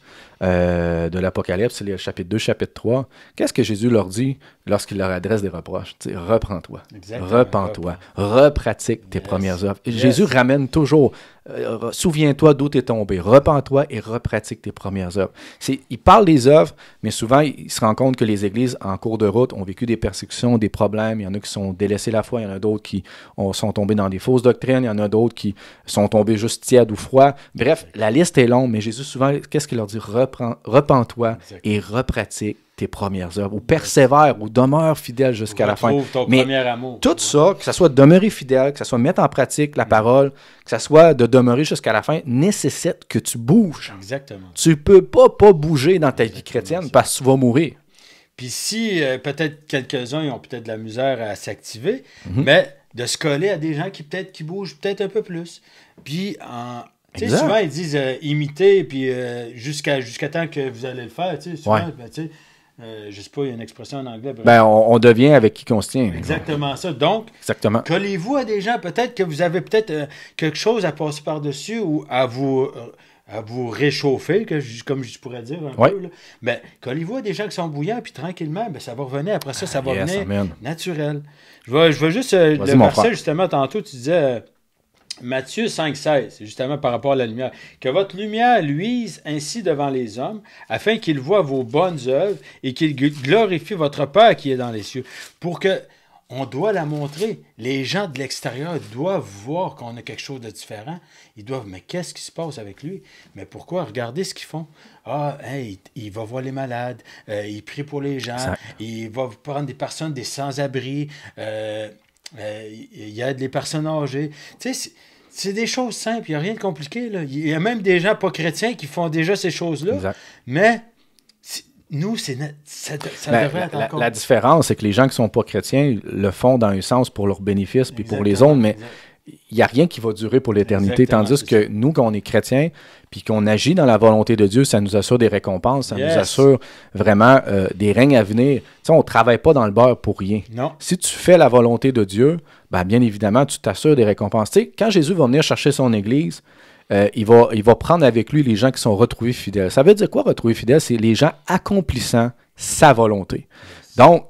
euh, de l'Apocalypse, c'est le chapitre deux, chapitre trois, qu'est-ce que Jésus leur dit lorsqu'il leur adresse des reproches? Tu sais, reprends-toi, Exactement. repens-toi, repratique tes Yes. premières œuvres. Et Yes. Jésus ramène toujours, euh, re- souviens-toi d'où tu es tombé, repens-toi et repratique tes premières œuvres. C'est, il parle des œuvres, mais souvent, il, il se rend compte que les églises, en cours de route, ont vécu des persécutions, des problèmes. Il y en a qui sont délaissés la foi, il y en a d'autres qui ont- sont tombés dans des fausses doctrines, il y en a d'autres qui sont tombés juste tièdes ou froids. Bref, la liste est longue, mais Jésus, souvent, qu'est-ce qu'il leur dit? Reprends, repens-toi Exact. et repratique tes premières œuvres, ou persévère, ou demeure fidèle jusqu'à la fin. retrouve ton Mais premier amour. tout ça, que ce soit de demeurer fidèle, que ce soit mettre en pratique la parole, que ce soit de demeurer jusqu'à la fin, nécessite que tu bouges. Exactement. Tu peux pas pas bouger dans ta vie Exactement chrétienne ça. parce que tu vas mourir. Puis si euh, peut-être quelques-uns ils ont peut-être de la misère à s'activer, Mhm. mais de se coller à des gens qui peut-être qui bougent peut-être un peu plus. Puis en tu sais, Exact. souvent ils disent euh, imiter puis euh, jusqu'à jusqu'à temps que vous allez le faire, tu sais, souvent, Ouais. ben, tu sais, euh, je sais pas, il y a une expression en anglais. bref. Ben, on, on devient avec qui qu'on se tient. Exactement ça. Donc, Exactement. collez-vous à des gens, peut-être que vous avez peut-être euh, quelque chose à passer par-dessus ou à vous, euh, à vous réchauffer, que je- comme je pourrais dire un Ouais. peu. Là. Ben, collez-vous à des gens qui sont bouillants, puis tranquillement, ben, ça va revenir. Après ça, ça va Yes, venir amen. naturel. Je vais, je vais juste, euh, Vas-y, le mon verset, frère. justement, tantôt, tu disais... euh, Matthieu cinq seize, c'est justement par rapport à la lumière. Que votre lumière luise ainsi devant les hommes, afin qu'ils voient vos bonnes œuvres et qu'ils glorifient votre Père qui est dans les cieux. Pour que on doit la montrer. Les gens de l'extérieur doivent voir qu'on a quelque chose de différent. Ils doivent, mais qu'est-ce qui se passe avec lui? Mais pourquoi? Regardez ce qu'ils font. Ah, hey, il, il va voir les malades, euh, il prie pour les gens, Exact. il va prendre des personnes, des sans-abri, euh, euh, il aide les personnes âgées. Tu sais, c'est, c'est des choses simples, il n'y a rien de compliqué, là. Il y a même des gens pas chrétiens qui font déjà ces choses-là. Exact. Mais c'est- nous, c'est, na- ça, ça Ben, devrait la, être la- encore... la différence, c'est que les gens qui ne sont pas chrétiens le font dans un sens pour leur bénéfice puis pour les Exactement, autres, mais exact. il n'y a rien qui va durer pour l'éternité. Exactement, Tandis c'est que ça. nous, quand on est chrétiens puis qu'on agit dans la volonté de Dieu, ça nous assure des récompenses, ça Yes. nous assure vraiment euh, des règnes à venir. Tu sais, on ne travaille pas dans le beurre pour rien. Non. Si tu fais la volonté de Dieu, ben, bien évidemment, tu t'assures des récompenses. Tu sais, quand Jésus va venir chercher son Église, euh, il, va, il va prendre avec lui les gens qui sont retrouvés fidèles. Ça veut dire quoi, retrouvés fidèles? C'est les gens accomplissant sa volonté. Donc,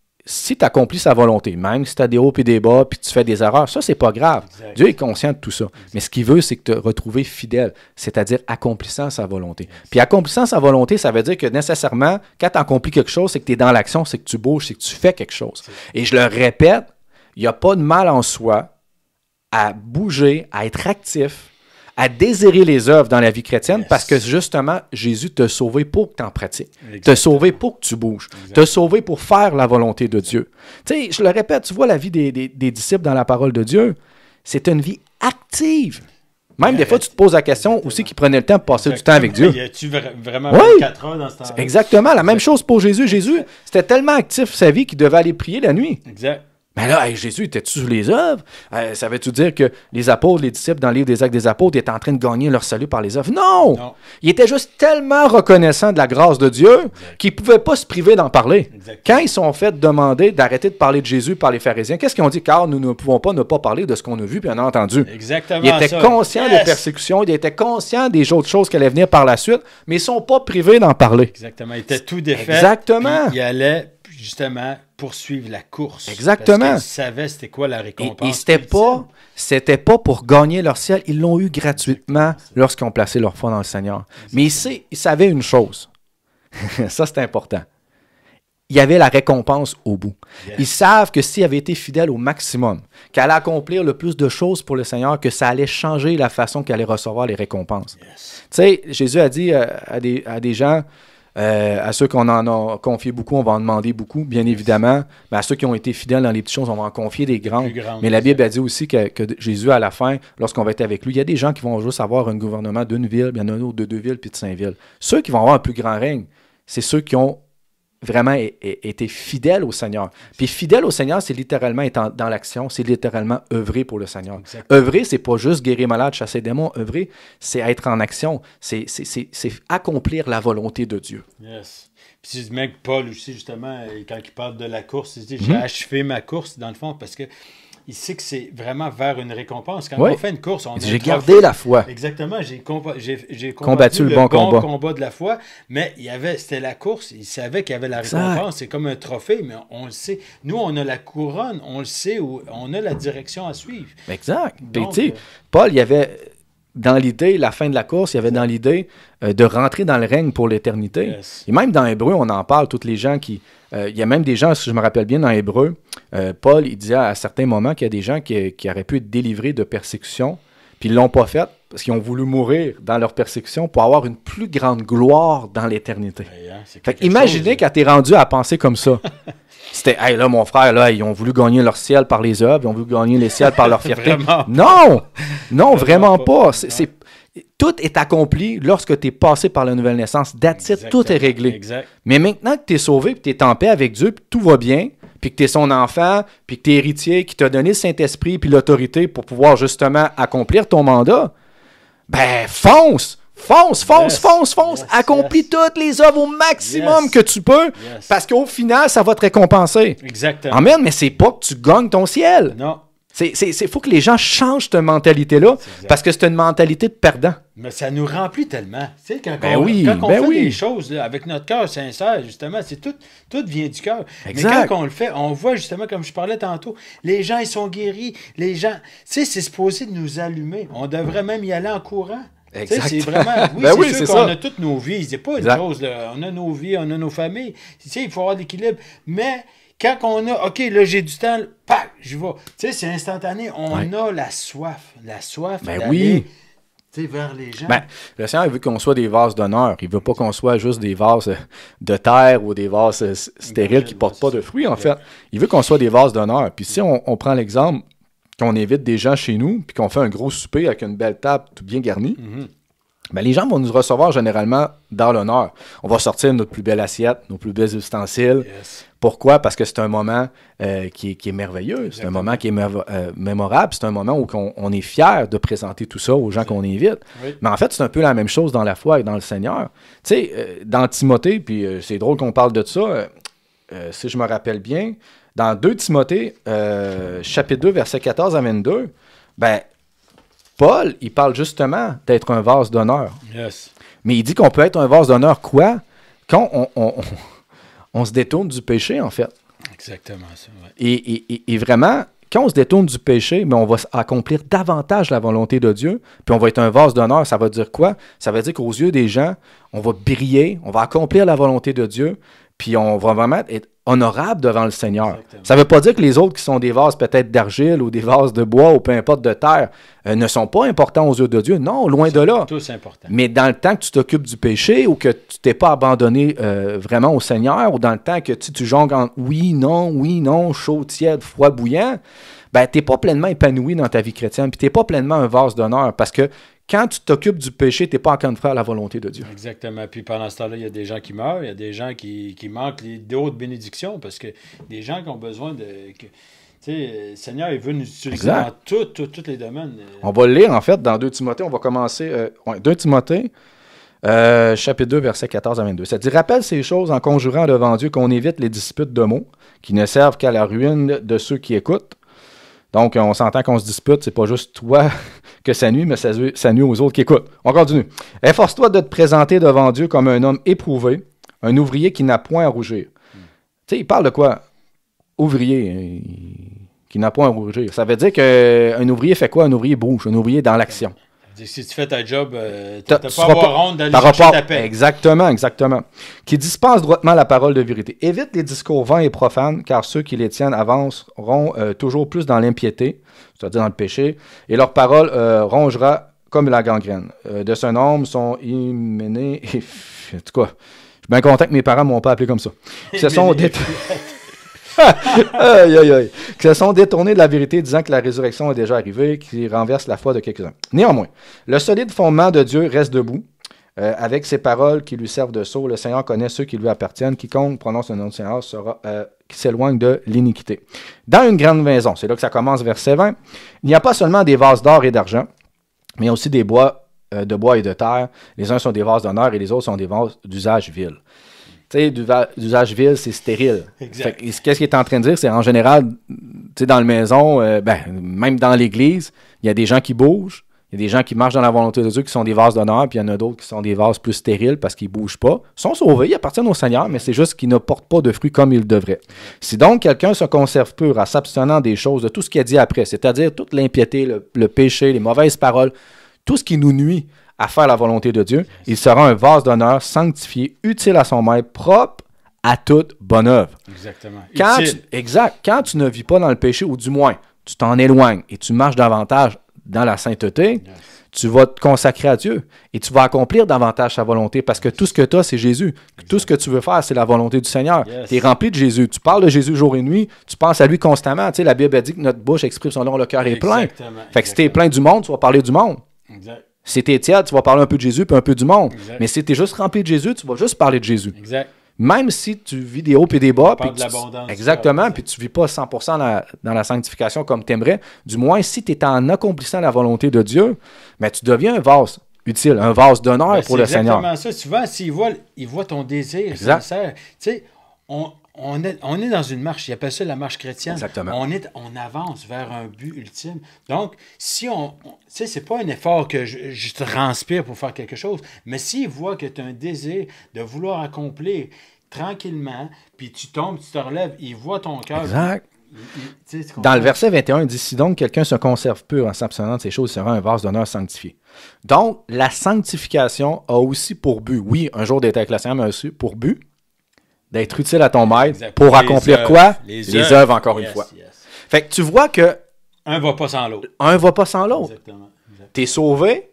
si tu accomplis sa volonté, même si tu as des hauts et des bas, puis tu fais des erreurs, ça, c'est pas grave. Exact. Dieu est conscient de tout ça. Mais ce qu'il veut, c'est que te retrouver fidèle, c'est-à-dire accomplissant sa volonté. Puis accomplissant sa volonté, ça veut dire que nécessairement, quand tu accomplis quelque chose, c'est que tu es dans l'action, c'est que tu bouges, c'est que tu fais quelque chose. Et je le répète, il n'y a pas de mal en soi à bouger, à être actif, à désirer les œuvres dans la vie chrétienne Yes. parce que justement, Jésus t'a sauvé pour que tu en pratiques. T'a Exactement. sauvé pour que tu bouges. T'a sauvé pour faire la volonté de Dieu. Tu sais, je le répète, tu vois la vie des, des- des disciples dans la parole de Dieu, c'est une vie active. Même des fois, tu te poses la question aussi qu'ils prenaient le temps de passer du temps avec Dieu. Y a-tu vra- vraiment Oui. vingt-quatre heures dans ce temps-là? Exactement, la même chose pour Jésus. Jésus, c'était tellement actif sa vie qu'il devait aller prier la nuit. Exact. Mais là, hey, Jésus, était-tu sur les œuvres? Euh, ça veut-tu dire que les apôtres, les disciples, dans le livre des Actes des Apôtres, étaient en train de gagner leur salut par les œuvres? Non! Non. Ils étaient juste tellement reconnaissants de la grâce de Dieu qu'ils ne pouvaient pas se priver d'en parler. Exactement. Quand ils sont fait demander d'arrêter de parler de Jésus par les pharisiens, qu'est-ce qu'ils ont dit? Car nous ne pouvons pas ne pas parler de ce qu'on a vu et on a entendu. Exactement. Ils étaient ça. conscients Yes. des persécutions, ils étaient conscients des autres choses qui allaient venir par la suite, mais ils ne sont pas privés d'en parler. Exactement. Il était tout défait. Exactement. Puis il allait justement poursuivre la course. Exactement. Parce qu'il savait c'était quoi la Et, récompense. et c'était pas, c'était pas pour gagner leur ciel. Ils l'ont eu gratuitement lorsqu'ils ont placé leur foi dans le Seigneur. Mais ils, sa- ils savaient une chose. Ça, c'est important. Il y avait la récompense au bout. Yes. Ils savent que s'ils avaient été fidèles au maximum, qu'elle allait accomplir le plus de choses pour le Seigneur, que ça allait changer la façon qu'ils allaient recevoir les récompenses. Yes. Tu sais, Jésus a dit euh, à, des, à des gens, euh, à ceux qu'on en a confié beaucoup, on va en demander beaucoup, bien évidemment. Mais à ceux qui ont été fidèles dans les petites choses, on va en confier des grandes. Plus grandes, Mais la Bible a dit aussi que, que Jésus, à la fin, lorsqu'on va être avec lui, il y a des gens qui vont juste avoir un gouvernement d'une ville, puis il y en a un autre de deux villes, puis de cinq villes. Ceux qui vont avoir un plus grand règne, c'est ceux qui ont vraiment é- é- été fidèles au Seigneur. Puis fidèle au Seigneur, c'est littéralement être en- dans l'action, c'est littéralement œuvrer pour le Seigneur. Exactement. Œuvrer, c'est pas juste guérir malade, chasser démons. Œuvrer, c'est être en action. C'est, c'est, c'est, c'est accomplir la volonté de Dieu. Yes. Puis ce mec, Paul aussi, justement, quand il parle de la course, il dit j'ai Mhm. achevé ma course, dans le fond, parce que il sait que c'est vraiment vers une récompense. Quand Oui. on fait une course, on a J'ai un gardé trophée. la foi. Exactement, j'ai, compa- j'ai, j'ai Combattu le le bon combat. combat de la foi, mais il y avait, c'était la course, il savait qu'il y avait la Exact. récompense, c'est comme un trophée, mais on le sait. Nous, on a la couronne, on le sait, où on a la direction à suivre. Exact. Puis, Donc, tu sais, euh, Paul, il y avait dans l'idée, la fin de la course, il y avait dans l'idée euh, de rentrer dans le règne pour l'éternité. Yes. Et même dans Hébreu, on en parle, toutes les gens qui... euh, il y a même des gens, si je me rappelle bien, dans Hébreu, euh, Paul, il disait à certains moments qu'il y a des gens qui, qui auraient pu être délivrés de persécution, puis ils ne l'ont pas fait parce qu'ils ont voulu mourir dans leur persécution pour avoir une plus grande gloire dans l'éternité. Hey, hein, c'est Fait que quelque imaginez chose, quand t'es rendu à penser comme ça. C'était, hey, là, mon frère, là, ils ont voulu gagner leur ciel par les œuvres, ils ont voulu gagner les ciels par leur fierté. Vraiment. Non! Non, vraiment Vraiment pas. pas. C'est, c'est- tout est accompli lorsque tu es passé par la nouvelle naissance. That's it, tout est Exactement. réglé. Exact. Mais maintenant que tu es sauvé, puis tu es en paix avec Dieu, puis tout va bien, puis que tu es son enfant, puis que tu es héritier, qui t'a donné le Saint-Esprit puis l'autorité pour pouvoir justement accomplir ton mandat, ben fonce! Fonce, fonce, Yes. fonce, fonce! Yes, Accomplis yes. toutes les œuvres au maximum Yes. que tu peux, Yes. parce qu'au final, ça va te récompenser. Exactement. Amen, mais c'est pas que tu gagnes ton ciel. Non. C'est, c'est, c'est- faut que les gens changent cette mentalité-là, exact. parce que c'est une mentalité de perdant. Mais ça nous remplit tellement. Tu sais, quand Ben on, oui, quand on ben fait oui. des choses là, avec notre cœur sincère, justement, c'est tout, tout vient du cœur. Exact. Mais quand on le fait, on voit justement, comme je parlais tantôt, les gens, ils sont guéris. Les gens, tu sais, c'est supposé de nous allumer. On devrait même y aller en courant. Tu sais, Exact. c'est vraiment. Oui, Ben c'est oui, sûr c'est qu'on ça. a toutes nos vies. C'est pas une Exact. chose, là. On a nos vies, on a nos familles. Tu sais, il faut avoir de l'équilibre. Mais quand on a, OK, là, j'ai du temps, pac, je vais. Tu sais, c'est instantané. On Ouais. a la soif. La soif Ben d'aller, oui. tu sais, vers les gens. Ben, le Seigneur, il veut qu'on soit des vases d'honneur. Il veut pas qu'on soit juste des vases euh, de terre ou des vases euh, stériles qui portent pas de fruits, en fait. Il veut qu'on soit des vases d'honneur. Puis si on, on prend l'exemple qu'on invite des gens chez nous, puis qu'on fait un gros souper avec une belle table tout bien garnie, Mhm. ben, les gens vont nous recevoir généralement dans l'honneur. On va sortir notre plus belle assiette, nos plus belles ustensiles. Yes. Pourquoi? Parce que c'est un moment euh, qui, est, qui est merveilleux, c'est un Exactement. moment qui est mémo- euh, mémorable, c'est un moment où on, on est fier de présenter tout ça aux gens qu'on invite. Oui. Mais en fait, c'est un peu la même chose dans la foi et dans le Seigneur. Tu sais, euh, dans Timothée, puis euh, c'est drôle qu'on parle de ça, euh, euh, si je me rappelle bien, dans deux Timothée, euh, chapitre deux, versets quatorze à vingt-deux, ben, Paul, il parle justement d'être un vase d'honneur. Yes. Mais il dit qu'on peut être un vase d'honneur quoi? Quand on, on, on, on se détourne du péché, en fait. Exactement ça. Ouais. Et, et, et- et vraiment, quand on se détourne du péché, mais on va accomplir davantage la volonté de Dieu, puis on va être un vase d'honneur. Ça veut dire quoi? Ça veut dire qu'aux yeux des gens, on va briller, on va accomplir la volonté de Dieu, puis on va vraiment être honorable devant le Seigneur. Exactement. Ça ne veut pas dire que les autres qui sont des vases peut-être d'argile ou des vases de bois ou peu importe de terre euh, ne sont pas importants aux yeux de Dieu. Non, loin de là. Tous important. Mais dans le temps que tu t'occupes du péché ou que tu t'es pas abandonné euh, vraiment au Seigneur ou dans le temps que tu, tu jongles entre oui, non, oui, non, chaud, tiède, froid, bouillant, ben tu n'es pas pleinement épanoui dans ta vie chrétienne puis tu n'es pas pleinement un vase d'honneur parce que quand tu t'occupes du péché, tu n'es pas en train de faire la volonté de Dieu. Exactement. Puis pendant ce temps-là, il y a des gens qui meurent, il y a des gens qui, qui manquent les- d'autres bénédictions parce que des gens qui ont besoin de. que- tu sais, euh, le Seigneur, il veut nous utiliser Exact. dans tout- tout- tous les domaines. euh. On va le lire en fait dans deux Timothée. On va commencer. Euh, ouais, deux Timothée, euh, chapitre deux, versets quatorze à vingt-deux. Ça dit: rappelle ces choses en conjurant devant Dieu qu'on évite les disputes de mots qui ne servent qu'à la ruine de ceux qui écoutent. Donc, on s'entend qu'on se dispute, c'est pas juste toi que ça nuit, mais ça, ça nuit aux autres qui écoutent. On continue. Efforce-toi de te présenter devant Dieu comme un homme éprouvé, un ouvrier qui n'a point à rougir. Tu sais, il parle de quoi? Ouvrier hein, qui n'a point à rougir. Ça veut dire qu'un ouvrier fait quoi? Un ouvrier bouge, un ouvrier est dans l'action. Si tu fais ta job, euh, tu T'as- n'as tu pas à seras avoir pas- honte d'aller par chercher rapport- ta paix. Exactement, exactement. Qui dispense droitement la parole de vérité. Évite les discours vains et profanes, car ceux qui les tiennent avanceront euh, toujours plus dans l'impiété, c'est-à-dire dans le péché, et leur parole euh, rongera comme la gangrène. Euh, de ce nombre sont hyménés, et en tout cas, je suis bien content que mes parents ne m'ont pas appelé comme ça. Qui se sont dét- aïe, aïe, aïe. Qui se sont détournés de la vérité, disant que la résurrection est déjà arrivée, qui renverse la foi de quelques-uns. Néanmoins, le solide fondement de Dieu reste debout, euh, avec ses paroles qui lui servent de sceau. Le Seigneur connaît ceux qui lui appartiennent. Quiconque prononce le nom du Seigneur sera, euh, qui s'éloigne de l'iniquité. Dans une grande maison, c'est là que ça commence, verset vingt, il n'y a pas seulement des vases d'or et d'argent, mais il y a aussi des bois, euh, de bois et de terre. Les uns sont des vases d'honneur et les autres sont des vases d'usage vil. Tu sais, d'uva- d'usage vil, c'est stérile. Exact. Fait que, qu'est-ce qu'il est en train de dire? C'est en général, tu sais, dans la maison, euh, ben, même dans l'église, il y a des gens qui bougent, il y a des gens qui marchent dans la volonté de Dieu qui sont des vases d'honneur, puis il y en a d'autres qui sont des vases plus stériles parce qu'ils ne bougent pas. Ils sont sauvés, ils appartiennent au Seigneur, mais c'est juste qu'ils ne portent pas de fruits comme ils devraient. Si donc quelqu'un se conserve pur en s'abstenant des choses, de tout ce qu'il a dit après, c'est-à-dire toute l'impiété, le, le péché, les mauvaises paroles, tout ce qui nous nuit à faire la volonté de Dieu, il sera un vase d'honneur sanctifié, utile à son maître, propre à toute bonne œuvre. Exactement. Quand Utile. tu, exact. Quand tu ne vis pas dans le péché, ou du moins, tu t'en éloignes et tu marches davantage dans la sainteté, Yes. tu vas te consacrer à Dieu et tu vas accomplir davantage sa volonté parce que tout ce que tu as, c'est Jésus. Tout ce que tu veux faire, c'est la volonté du Seigneur. Yes. Tu es rempli de Jésus. Tu parles de Jésus jour et nuit. Tu penses à lui constamment. Tu sais, la Bible a dit que notre bouche exprime son nom, le cœur est plein. Exactement. Fait que si tu es Exactement. plein du monde, tu vas parler du monde. Exact. Si tu es tiède, tu vas parler un peu de Jésus puis un peu du monde. Exact. Mais si tu es juste rempli de Jésus, tu vas juste parler de Jésus. Exact. Même si tu vis des hauts et des bas, parle puis de tu- l'abondance du exactement, cœur. puis tu ne vis pas cent pour cent dans la, dans la sanctification comme tu aimerais, du moins si tu es en accomplissant la volonté de Dieu, mais tu deviens un vase utile, un vase d'honneur Ben, pour c'est le Seigneur. exactement ça. Souvent, s'il voit, il voit ton désir Exact. sincère, tu sais, on, on, est, on est dans une marche, il appelle ça la marche chrétienne. Exactement. On, est, on avance vers un but ultime. Donc, si on... on- tu sais, c'est pas un effort que je, je te transpire pour faire quelque chose, mais s'il voit que tu as un désir de vouloir accomplir tranquillement, puis tu tombes, tu te relèves, il voit ton cœur. Exact. Il- il- tu sais, tu Dans le comprends? verset vingt et un, il dit: si donc quelqu'un se conserve pur en s'abstenant de ces choses, il sera un vase d'honneur sanctifié. Donc, la sanctification a aussi pour but, oui, un jour d'être avec le Seigneur, mais aussi pour but d'être utile à ton maître Exact. pour Les accomplir œuvres. quoi? Les Les œuvres. œuvres, encore Yes, une fois. yes. Fait que tu vois que Un va pas sans l'autre. un va pas sans l'autre. Exactement. Exact. Tu es sauvé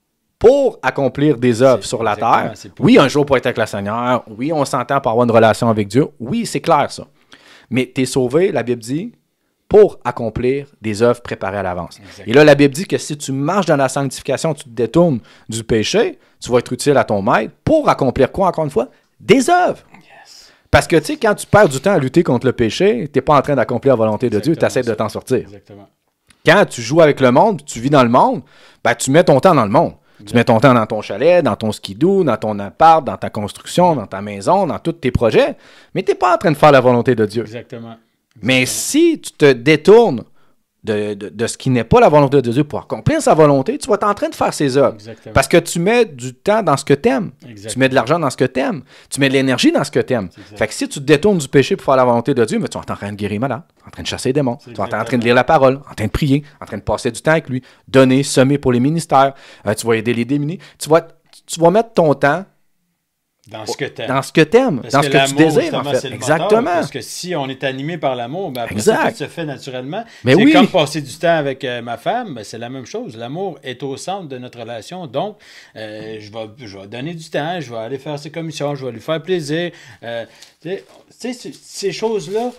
pour accomplir des œuvres C'est- sur la exactement, terre. c'est pour Oui, ça. un jour pour être avec le Seigneur. Oui, on s'entend pour avoir une relation avec Dieu. Oui, c'est clair ça. Mais tu es sauvé, la Bible dit, pour accomplir des œuvres préparées à l'avance. Exactement. Et là, la Bible dit que si tu marches dans la sanctification, tu te détournes du péché, tu vas être utile à ton maître pour accomplir quoi, encore une fois? Des œuvres. Yes. Parce que, tu sais, quand tu perds du temps à lutter contre le péché, tu n'es pas en train d'accomplir la volonté de Dieu, tu Exactement essaies de ça. t'en sortir. Exactement. Quand tu joues avec le monde, tu vis dans le monde, ben, tu mets ton temps dans le monde. Tu mets ton temps dans ton chalet, dans ton skidoo, dans ton appart, dans ta construction, dans ta maison, dans tous tes projets, mais tu n'es pas en train de faire la volonté de Dieu. Exactement. Mais si tu te détournes de, de, de ce qui n'est pas la volonté de Dieu pour accomplir sa volonté, tu vas être en train de faire ses œuvres. Exactement. Parce que tu mets du temps dans ce que tu aimes. Exactement. Tu mets de l'argent dans ce que tu aimes. Tu mets de l'énergie dans ce que tu aimes. C'est exact. Fait que si tu te détournes du péché pour faire la volonté de Dieu, mais tu es en train de guérir malade, en train de chasser des démons, tu es en train exactement. de lire la parole, en train de prier, en train de passer du temps avec lui, donner, semer pour les ministères, euh, tu vas aider les démunis. Tu vas, tu vas mettre ton temps Dans ce que tu aimes. dans ce que tu aimes, Parce dans que ce que tu l'amour, désires, justement, en fait. c'est le moteur, Exactement. parce que si on est animé par l'amour, ben après Exact. ça, tout se fait naturellement. Mais c'est oui. comme passer du temps avec euh, ma femme, ben, c'est la même chose. L'amour est au centre de notre relation. Donc, euh, je, vais, je vais donner du temps, je vais aller faire ses commissions, je vais lui faire plaisir. Euh, tu sais, tu sais, c- ces choses-là,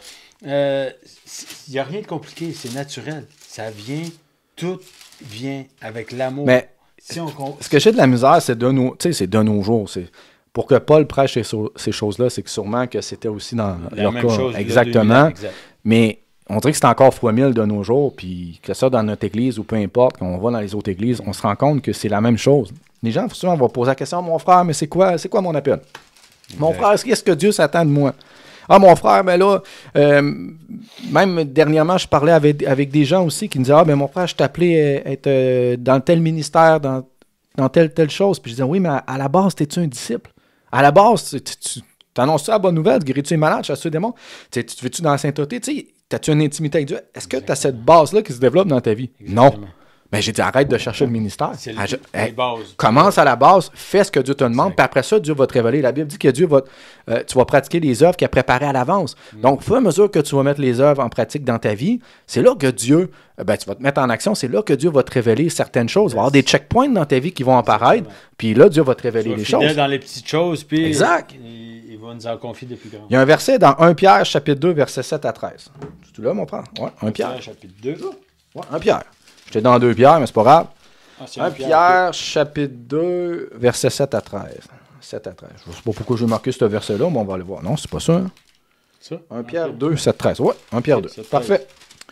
il n'y a rien de compliqué, c'est naturel. Ça vient, tout vient avec l'amour. Mais si on con- ce que j'ai de la misère, c'est de nos, tu sais, c'est de nos jours. C'est pour que Paul prêche ces, so- ces choses-là, c'est que sûrement que c'était aussi dans la leur même cas. chose. là, Exactement. deux mille ans, exact. Mais on dirait que c'est encore fois mille de nos jours, puis que ça dans notre église ou peu importe, quand on va dans les autres églises, on se rend compte que c'est la même chose. Les gens, souvent, vont poser la question, mon frère, mais c'est quoi, c'est quoi mon appel? Mon frère, qu'est-ce que Dieu s'attend de moi? Ah, mon frère, mais là, euh, même dernièrement, je parlais avec, avec des gens aussi qui me disaient, ah, ben mon frère, je t'ai appelé à être euh, dans tel ministère, dans, dans telle, telle chose. Puis je disais, oui, mais à, à la base, t'es-tu un disciple? À la base, tu, tu, tu annonces-tu la bonne nouvelle? Guéris-tu les malades? Chasses-tu les démons? Tu tu vis-tu dans la sainteté? Tu sais, as-tu une intimité avec Dieu? Est-ce que tu as cette base-là qui se développe dans ta vie? Non. Exactement. Ben, j'ai dit, arrête de chercher le ministère. C'est le- Ah, je- les hey, bases. commence à la base, fais ce que Dieu te demande, Exact. puis après ça, Dieu va te révéler. La Bible dit que Dieu va, euh, tu vas pratiquer les œuvres qu'il a préparées à l'avance. Mm. Donc, au fur et à mesure que tu vas mettre les œuvres en pratique dans ta vie, c'est là que Dieu, euh, ben, tu vas te mettre en action, c'est là que Dieu va te révéler certaines choses. Il va y avoir des checkpoints dans ta vie qui vont apparaître, puis là, Dieu va te révéler Sois les fidèle choses. dans les petites choses, puis Exact. il, il va nous en confier des plus grandes. Il y a un verset dans un Pierre, chapitre deux, versets sept à treize. Tu là, mon frère? Ouais, un Pierre. Chapitre deux. Ouais, un Pierre. J'étais dans deux Pierre, mais c'est pas grave. Ah, c'est un Pierre, chapitre deux, versets sept à treize. sept à treize. Je ne sais pas pourquoi j'ai marqué ce verset-là, mais on va le voir. Non, c'est pas ça. Hein? Ça? un Pierre deux, sept, treize. Oui, un Pierre deux. sept, treize. Parfait.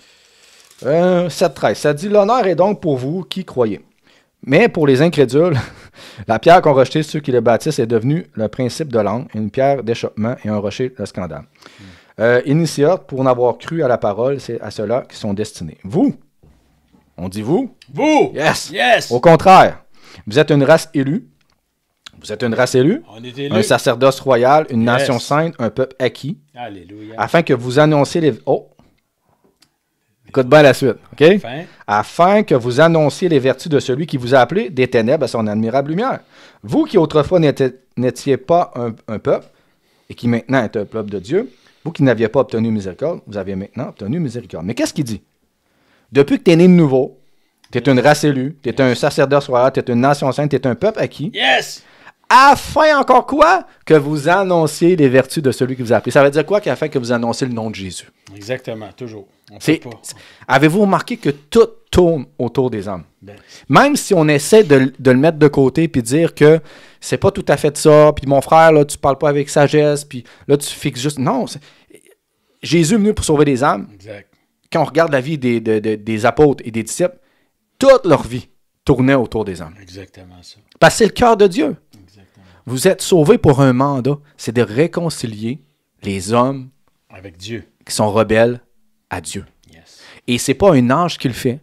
Euh, sept, treize. Ça dit, l'honneur est donc pour vous qui croyez. Mais pour les incrédules, la pierre qu'ont rejetée ceux qui le bâtissent est devenue le principe de langue, une pierre d'échappement et un rocher de scandale. Mm. Euh, Initiates, pour n'avoir cru à la parole, c'est à ceux-là qui sont destinés. Vous, on dit vous? Vous! Yes! Yes! Au contraire, vous êtes une race élue. Vous êtes une race élue, On est élus. un sacerdoce royal, une Yes. nation sainte, un peuple acquis, Alléluia. afin que vous annonciez les... Oh! Écoute bien la suite, OK? Fin. Afin que vous annonciez les vertus de celui qui vous a appelé des ténèbres à son admirable lumière. Vous qui autrefois n'étiez n'étiez pas un, un peuple, et qui maintenant êtes un peuple de Dieu, vous qui n'aviez pas obtenu miséricorde, vous avez maintenant obtenu miséricorde. Mais qu'est-ce qu'il dit? Depuis que tu es né de nouveau, tu es une race élue, tu es un sacerdoce royal, tu es une nation sainte, tu es un peuple acquis, Yes! afin encore quoi? Que vous annonciez les vertus de celui qui vous a appelé. Ça veut dire quoi? Qu'afin que vous annonciez le nom de Jésus. Exactement, toujours. On C'est- peut pas. Avez-vous remarqué que tout tourne autour des hommes? Ben, Même si on essaie de, de le mettre de côté puis dire que c'est pas tout à fait ça, puis mon frère, là, tu parles pas avec sagesse, puis là, tu fixes juste... Non, c'est- Jésus est venu pour sauver des âmes. exact. Quand on regarde la vie des, de- de- des apôtres et des disciples, toute leur vie tournait autour des âmes. Exactement ça. Parce que c'est le cœur de Dieu. Exactement. Vous êtes sauvés pour un mandat, c'est de réconcilier les hommes Avec Dieu. qui sont rebelles à Dieu. Yes. Et c'est pas un ange qui le fait,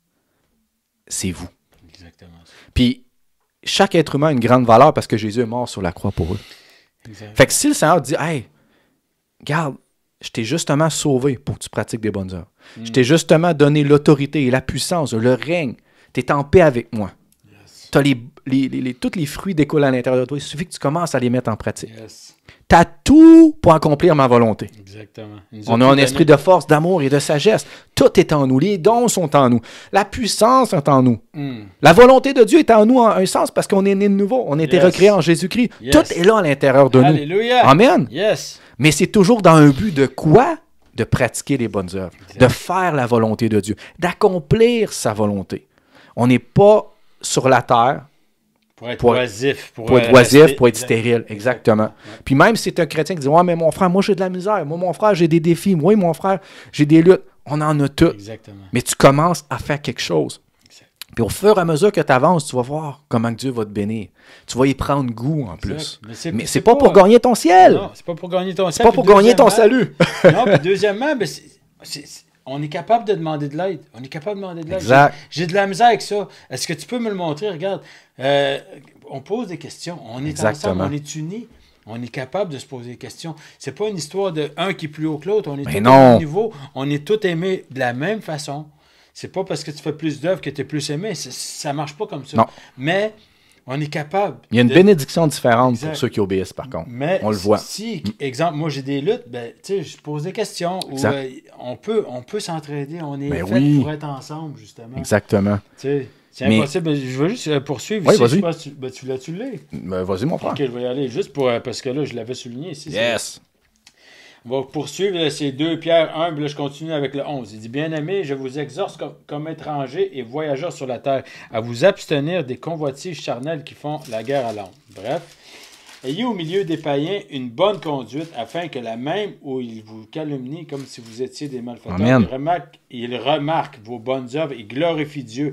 c'est vous. Exactement ça. Puis, chaque être humain a une grande valeur parce que Jésus est mort sur la croix pour eux. Exact. Fait que si le Seigneur dit, hey, regarde, je t'ai justement sauvé pour que tu pratiques des bonnes œuvres. Je t'ai justement donné l'autorité et la puissance, le règne. Tu es en paix avec moi. Yes. Tu as les, les, les, les, tous les fruits découlent à l'intérieur de toi. Il suffit que tu commences à les mettre en pratique. Yes. Tu as tout pour accomplir ma volonté. Exactement. On a un esprit de force, d'amour et de sagesse. Tout est en nous. Les dons sont en nous. La puissance est en nous. Mm. La volonté de Dieu est en nous en un sens parce qu'on est né de nouveau. On a été yes. recréé en Jésus-Christ. Yes. Tout est là à l'intérieur de Alléluia. nous. Amen. Yes. Mais c'est toujours dans un but de quoi? De pratiquer les bonnes œuvres. Exact. De faire la volonté de Dieu. D'accomplir sa volonté. On n'est pas sur la terre pour être pour, oisif. Pour, pour être oisif, rester... pour être stérile. Exactement. Ouais. Puis même si c'est un chrétien qui dit « Ouais, mais mon frère, moi j'ai de la misère. Moi, mon frère, j'ai des défis. Moi, mon frère, j'ai des luttes. » On en a tout. Exactement. Mais tu commences à faire quelque chose. Exact. Puis au fur et à mesure que tu avances, tu vas voir comment Dieu va te bénir. Tu vas y prendre goût en plus. Exact. Mais c'est, mais c'est, c'est pas, pas pour gagner ton ciel. Non, c'est pas pour gagner ton ciel. C'est pas pour gagner ton salut. Non, puis deuxièmement, ben c'est, c'est, c'est, on est capable de demander de l'aide. On est capable de demander de l'aide. Exact. J'ai, j'ai de la misère avec ça. Est-ce que tu peux me le montrer? Regarde, euh, on pose des questions. On est Exactement. ensemble, on est unis. On est capable de se poser des questions. C'est pas une histoire de un qui est plus haut que l'autre. On est tous au même niveau. On est tous aimés de la même façon. C'est pas parce que tu fais plus d'œuvres que tu es plus aimé. C'est, ça marche pas comme ça. Non. Mais on est capable. Il y a une de... bénédiction différente exact. Pour ceux qui obéissent, par contre. Mais on le voit. Si, exemple, moi j'ai des luttes, ben, tu sais, je pose des questions. Où, euh, on, peut, on peut s'entraider. On est ben fait oui. pour être ensemble, justement. Exactement. Tu sais, c'est mais... impossible. Je veux juste poursuivre. Oui, ici, vas-y. Je pense, tu, ben, tu l'as-tu lu? Ben, vas-y, mon frère. Ok, je vais y aller juste pour, parce que là, je l'avais souligné ici. Yes. On va poursuivre, c'est deux Pierre un, puis là je continue avec le onze. Il dit, bien-aimés, je vous exhorte comme, comme étrangers et voyageurs sur la terre, à vous abstenir des convoitises charnelles qui font la guerre à l'âme. Bref, ayez au milieu des païens une bonne conduite, afin que la même où ils vous calomnient comme si vous étiez des malfaiteurs, ils remarquent, ils remarquent vos bonnes œuvres et glorifient Dieu.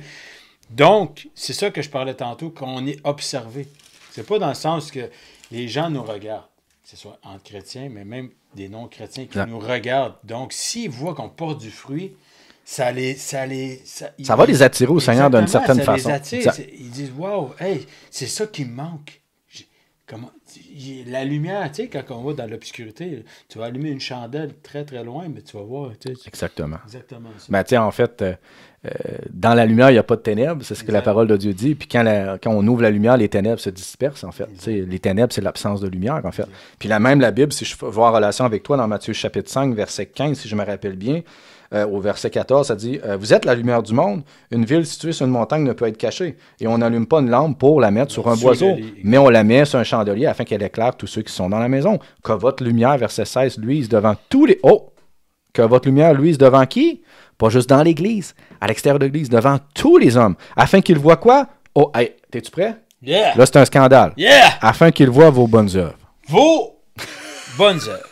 Donc, c'est ça que je parlais tantôt, qu'on est observé. C'est pas dans le sens que les gens nous regardent, que ce soit entre chrétiens, mais même des non-chrétiens qui ouais. nous regardent. Donc, s'ils voient qu'on porte du fruit, ça les... Ça, les, ça, ça ils, va les attirer au Seigneur d'une certaine ça façon. Les attire, ils disent, wow, hey, c'est ça qui me manque. J'ai, comment, la lumière, tu sais, quand on va dans l'obscurité, tu vas allumer une chandelle très, très loin, mais tu vas voir. Tu sais, exactement. Exactement ça. Mais tu sais, en fait, euh, euh, dans la lumière, il n'y a pas de ténèbres, c'est ce exact. Que la parole de Dieu dit. Puis quand, la, quand on ouvre la lumière, les ténèbres se dispersent, en fait. Les ténèbres, c'est l'absence de lumière, en fait. Exact. Puis là même, la Bible, si je vois en relation avec toi, dans Matthieu chapitre cinq, verset quinze, si je me rappelle bien, Euh, au verset quatorze, ça dit euh, « Vous êtes la lumière du monde. Une ville située sur une montagne ne peut être cachée. Et on n'allume pas une lampe pour la mettre sur un boiseau, mais on la met sur un chandelier afin qu'elle éclaire tous ceux qui sont dans la maison. Que votre lumière, verset seize, luise devant tous les... Oh! Que votre lumière luise devant qui? Pas juste dans l'Église, à l'extérieur de l'Église, devant tous les hommes. Afin qu'ils voient quoi? Oh, hey, t'es-tu prêt? Yeah! Là, c'est un scandale. Yeah! Afin qu'ils voient vos bonnes œuvres. Vos bonnes œuvres.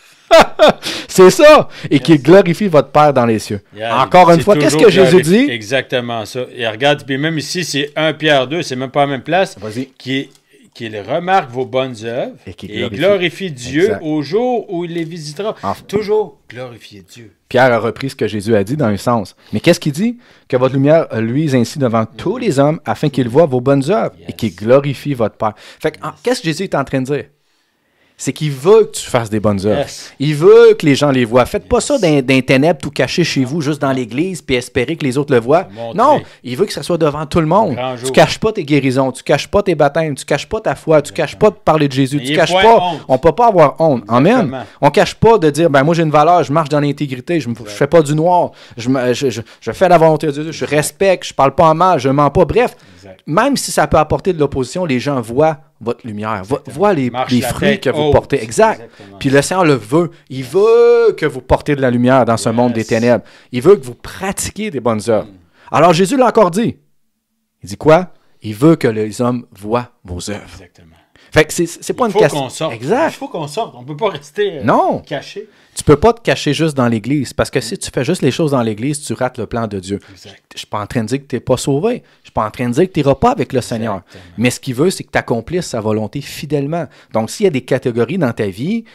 C'est ça! Et yes. Qu'il glorifie votre Père dans les cieux. Yeah, encore une fois, qu'est-ce que Jésus dit? Exactement ça. Et regarde, puis même ici, c'est un Pierre deux, c'est même pas la même place. Vas-y. Qui est qu'il remarque vos bonnes œuvres et, qui glorifie. et glorifie Dieu exact. Au jour où il les visitera. Enfin, toujours glorifier Dieu. Pierre a repris ce que Jésus a dit dans un sens. Mais qu'est-ce qu'il dit? Que votre lumière luise ainsi devant mm-hmm. tous les hommes afin qu'ils voient vos bonnes œuvres yes. et qu'ils glorifient votre Père. Fait que, yes. en, qu'est-ce que Jésus est en train de dire? C'est qu'il veut que tu fasses des bonnes œuvres. Yes. Il veut que les gens les voient. Faites yes. pas ça d'un, d'un ténèbre tout caché chez vous, juste dans l'église, puis espérer que les autres le voient. Non, il veut que ça soit devant tout le monde. Tu caches pas tes guérisons, tu caches pas tes baptêmes, tu caches pas ta foi, tu caches pas de parler de Jésus, mais tu caches pas... Honte. On peut pas avoir honte. Exactement. Amen. On cache pas de dire, ben moi j'ai une valeur, je marche dans l'intégrité, je, me, je fais pas du noir, je, me, je, je, je fais la volonté de Dieu, je respecte, je parle pas en mal, je mens pas. Bref, exact. Même si ça peut apporter de l'opposition, les gens voient votre lumière, vo- voient les, les fruits que vous haute. Portez. Exact. Exactement. Puis le Seigneur le veut. Il veut que vous portez de la lumière dans ce yes. monde des ténèbres. Il veut que vous pratiquiez des bonnes œuvres. Mm. Alors Jésus l'a encore dit. Il dit quoi? Il veut que les hommes voient vos œuvres. Exactement. Fait que c'est, c'est pas il une question. Exact. Il faut qu'on sorte. On ne peut pas rester euh, non. caché. Tu peux pas te cacher juste dans l'Église, parce que si tu fais juste les choses dans l'Église, tu rates le plan de Dieu. Exact. Je ne suis pas en train de dire que tu n'es pas sauvé. Je ne suis pas en train de dire que tu n'iras pas avec le Seigneur. Exactement. Mais ce qu'il veut, c'est que tu accomplisses sa volonté fidèlement. Donc, s'il y a des catégories dans ta vie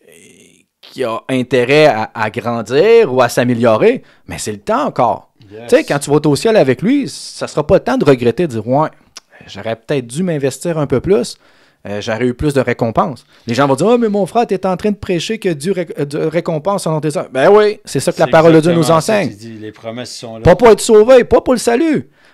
qui ont intérêt à, à grandir ou à s'améliorer, mais c'est le temps encore. Yes. Tu sais, quand tu vas au ciel avec lui, ça ne sera pas le temps de regretter, de dire « Ouais, j'aurais peut-être dû m'investir un peu plus. » Euh, j'aurais eu plus de récompenses. Les gens vont dire « Ah, oh, mais mon frère, tu es en train de prêcher que Dieu ré- de récompense selon tes œuvres. » Ben oui, c'est ça que c'est la parole de Dieu nous enseigne. Dit, les promesses sont là. Pas pour être sauvé, pas pour le salut,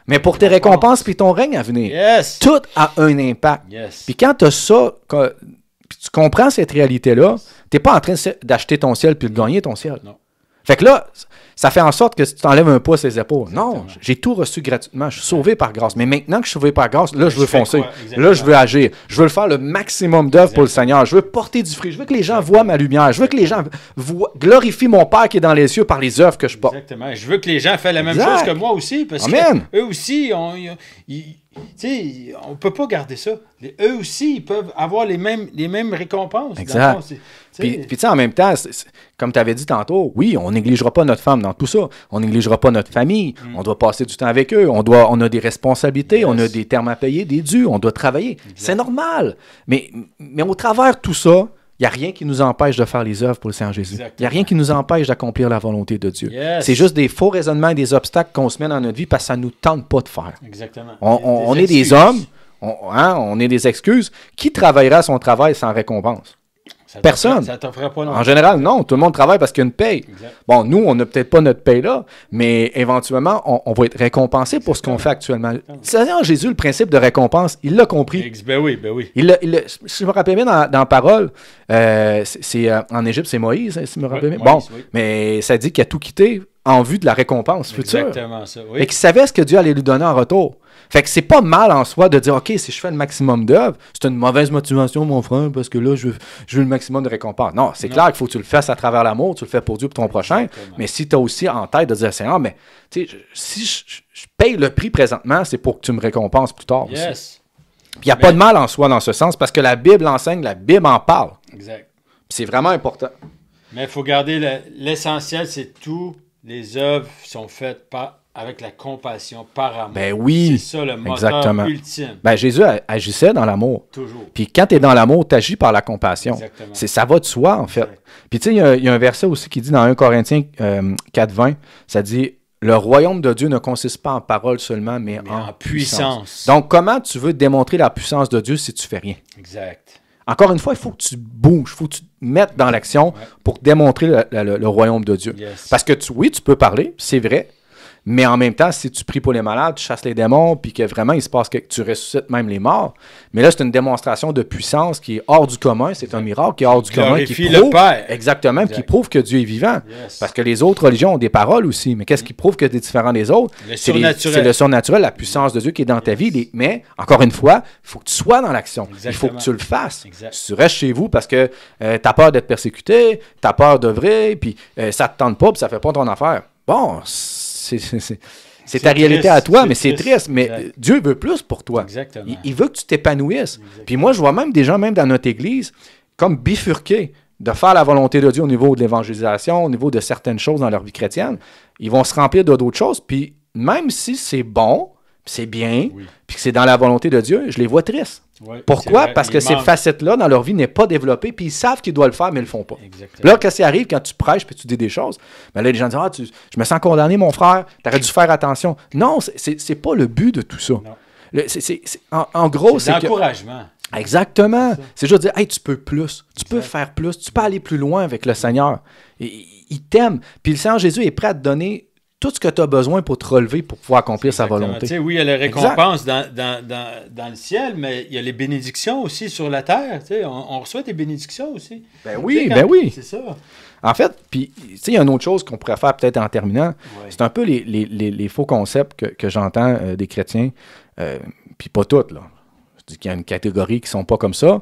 mais pour tes récompenses puis ton règne à venir. Yes. Tout a un impact. Yes. Puis quand tu as ça, quand, puis tu comprends cette réalité-là, tu n'es pas en train d'acheter ton ciel puis de gagner ton ciel. Non. Fait que là, ça fait en sorte que tu t'enlèves un poids ses épaules. Exactement. Non, j'ai tout reçu gratuitement. Je suis sauvé par grâce. Mais maintenant que je suis sauvé par grâce, là, je veux Je fais foncer. quoi? Là, je veux agir. Je veux le faire le maximum d'œuvres pour le Seigneur. Je veux porter du fruit. Je veux que les gens voient ma lumière. Je veux que les gens voient, glorifient mon Père qui est dans les cieux par les œuvres que je porte. Exactement. Je veux que les gens fassent la même Exact. chose que moi aussi. Parce Amen. qu'eux aussi, on, ils, ils, tu sais, on ne peut pas garder ça. Les- eux aussi, ils peuvent avoir les mêmes, les mêmes récompenses. Dans le Exact. fond, c'est- tu sais, Puis, puis tu sais, en même temps, c'est- c'est- comme tu avais dit tantôt, oui, on négligera pas notre femme dans tout ça. On négligera pas notre famille. On doit passer du temps avec eux. On, doit, on a des responsabilités. Yes. On a des termes à payer, des dus. On doit travailler. C'est normal. Mais, mais au travers de tout ça, il n'y a rien qui nous empêche de faire les œuvres pour le Seigneur Jésus. Il n'y a Exactement. rien qui nous empêche d'accomplir la volonté de Dieu. Yes. C'est juste des faux raisonnements et des obstacles qu'on se met dans notre vie parce que ça ne nous tente pas de faire. Exactement. On, Des- on- des on est des excuses. hommes, on, hein, on est des excuses. Qui travaillera son travail sans récompense? Ça Personne. t'offre- Ça t'offrait pas non En général, non. Tout le monde travaille parce qu'il y a une paye. Exact. Bon, nous, on n'a peut-être pas notre paye là, mais éventuellement, on, on va être récompensé pour ce qu'on fait actuellement. Seigneur Jésus, le principe de récompense, il l'a compris. Ex- Ben oui, ben oui. Il l'a- il l'a- si je me rappelle bien dans, dans la parole, euh, c'est, c'est, euh, en Égypte, c'est Moïse, hein, si je me rappelle Oui, bien. Moïse, Bon, oui. mais ça dit qu'il a tout quitté en vue de la récompense future. Exactement ça. Oui. Et qu'il savait ce que Dieu allait lui donner en retour. Fait que c'est pas mal en soi de dire, OK, si je fais le maximum d'œuvres, c'est une mauvaise motivation, mon frère, parce que là, je veux, je veux le maximum de récompense. Non, c'est Non. clair qu'il faut que tu le fasses à travers l'amour, tu le fais pour Dieu et pour ton prochain. Exactement. Mais si tu as aussi en tête de dire, Seigneur, mais tu sais, je- si je, je- je paye le prix présentement, c'est pour que tu me récompenses plus tard aussi. Yes. Puis il n'y a Mais- pas de mal en soi dans ce sens, parce que la Bible enseigne, la Bible en parle. Exact. Puis c'est vraiment important. Mais il faut garder le- l'essentiel, c'est tout. Les œuvres sont faites par, avec la compassion, par amour. Ben oui, C'est ça le moteur exactement. ultime. Ben, Jésus a- agissait dans l'amour. Toujours. Puis quand tu es dans l'amour, tu agis par la compassion. Exactement. C'est, ça va de soi, en fait. Exact. Puis tu sais, il y a- il y, a un verset aussi qui dit dans un Corinthiens euh, quatre vingt, ça dit « Le royaume de Dieu ne consiste pas en paroles seulement, mais, Mais en, en puissance. puissance. Donc, comment tu veux démontrer la puissance de Dieu si tu fais rien? Exact. Encore une fois, il faut que tu bouges, il faut que tu te mettes dans l'action Ouais. pour démontrer le, le- le royaume de Dieu. Yes. Parce que tu, oui, tu peux parler, c'est vrai, mais en même temps, si tu pries pour les malades, tu chasses les démons, puis que vraiment il se passe que tu ressuscites même les morts, mais là, c'est une démonstration de puissance qui est hors du commun, c'est un miracle qui est hors du commun, qui Glorifie le prouve, Père. exactement, Exact. qui prouve que Dieu est vivant. Yes. Parce que les autres religions ont des paroles aussi, mais qu'est-ce qui prouve que tu es différent des autres? Le C'est les- surnaturel. C'est le surnaturel, la puissance de Dieu qui est dans ta vie, les- mais encore une fois, il faut que tu sois dans l'action. Il faut que Exactement. tu le fasses. Exact. Si tu restes chez vous parce que tu as peur d'être persécuté, tu as peur d'œuvrer, puis euh, ça ne te tente pas, puis ça ne fait pas ton affaire. Bon, c'est c'est- c'est- c'est C'est ta réalité triste, à toi, c'est mais c'est triste. triste. Mais Exact. euh, Dieu veut plus pour toi. Exactement. Il, il veut que tu t'épanouisses. Exactement. Puis moi, je vois même des gens, même dans notre Église, comme bifurqués de faire la volonté de Dieu au niveau de l'évangélisation, au niveau de certaines choses dans leur vie chrétienne. Ils vont se remplir de d'autres choses, puis même si c'est bon, c'est bien, Oui. puis que c'est dans la volonté de Dieu, je les vois tristes. Ouais, Pourquoi? c'est vrai, Parce il que ces manque- facettes-là dans leur vie n'est pas développée, puis ils savent qu'ils doivent le faire, mais ils le font pas. Exactement. Là, qu'est-ce qui arrive quand tu prêches puis tu dis des choses? Ben là, les gens disent, ah, tu- je me sens condamné, mon frère, tu aurais dû faire attention. Non, c'est- c'est c'est pas le but de tout ça. Non. Le- c'est- c'est- c'est- en, en gros, C'est c'est que... l'encouragement. Exactement. C'est ça. C'est juste dire, hey, tu peux plus. Tu peux Exact. faire plus. Tu peux aller plus loin avec le Seigneur. Il, il t'aime. Puis le Seigneur Jésus est prêt à te donner tout ce que tu as besoin pour te relever, pour pouvoir accomplir sa Exactement. volonté. Tu sais, oui, il y a les récompenses dans, dans, dans, dans le ciel, mais il y a les bénédictions aussi sur la terre. Tu sais, on, on reçoit des bénédictions aussi. Ben Tu oui, sais, quand- ben oui. C'est ça. En fait, puis, tu sais, il y a une autre chose qu'on pourrait faire peut-être en terminant. Ouais. C'est un peu les, les- les- les faux concepts que, que j'entends euh, des chrétiens. Euh, puis pas toutes, là. Je dis qu'il y a une catégorie qui sont pas comme ça,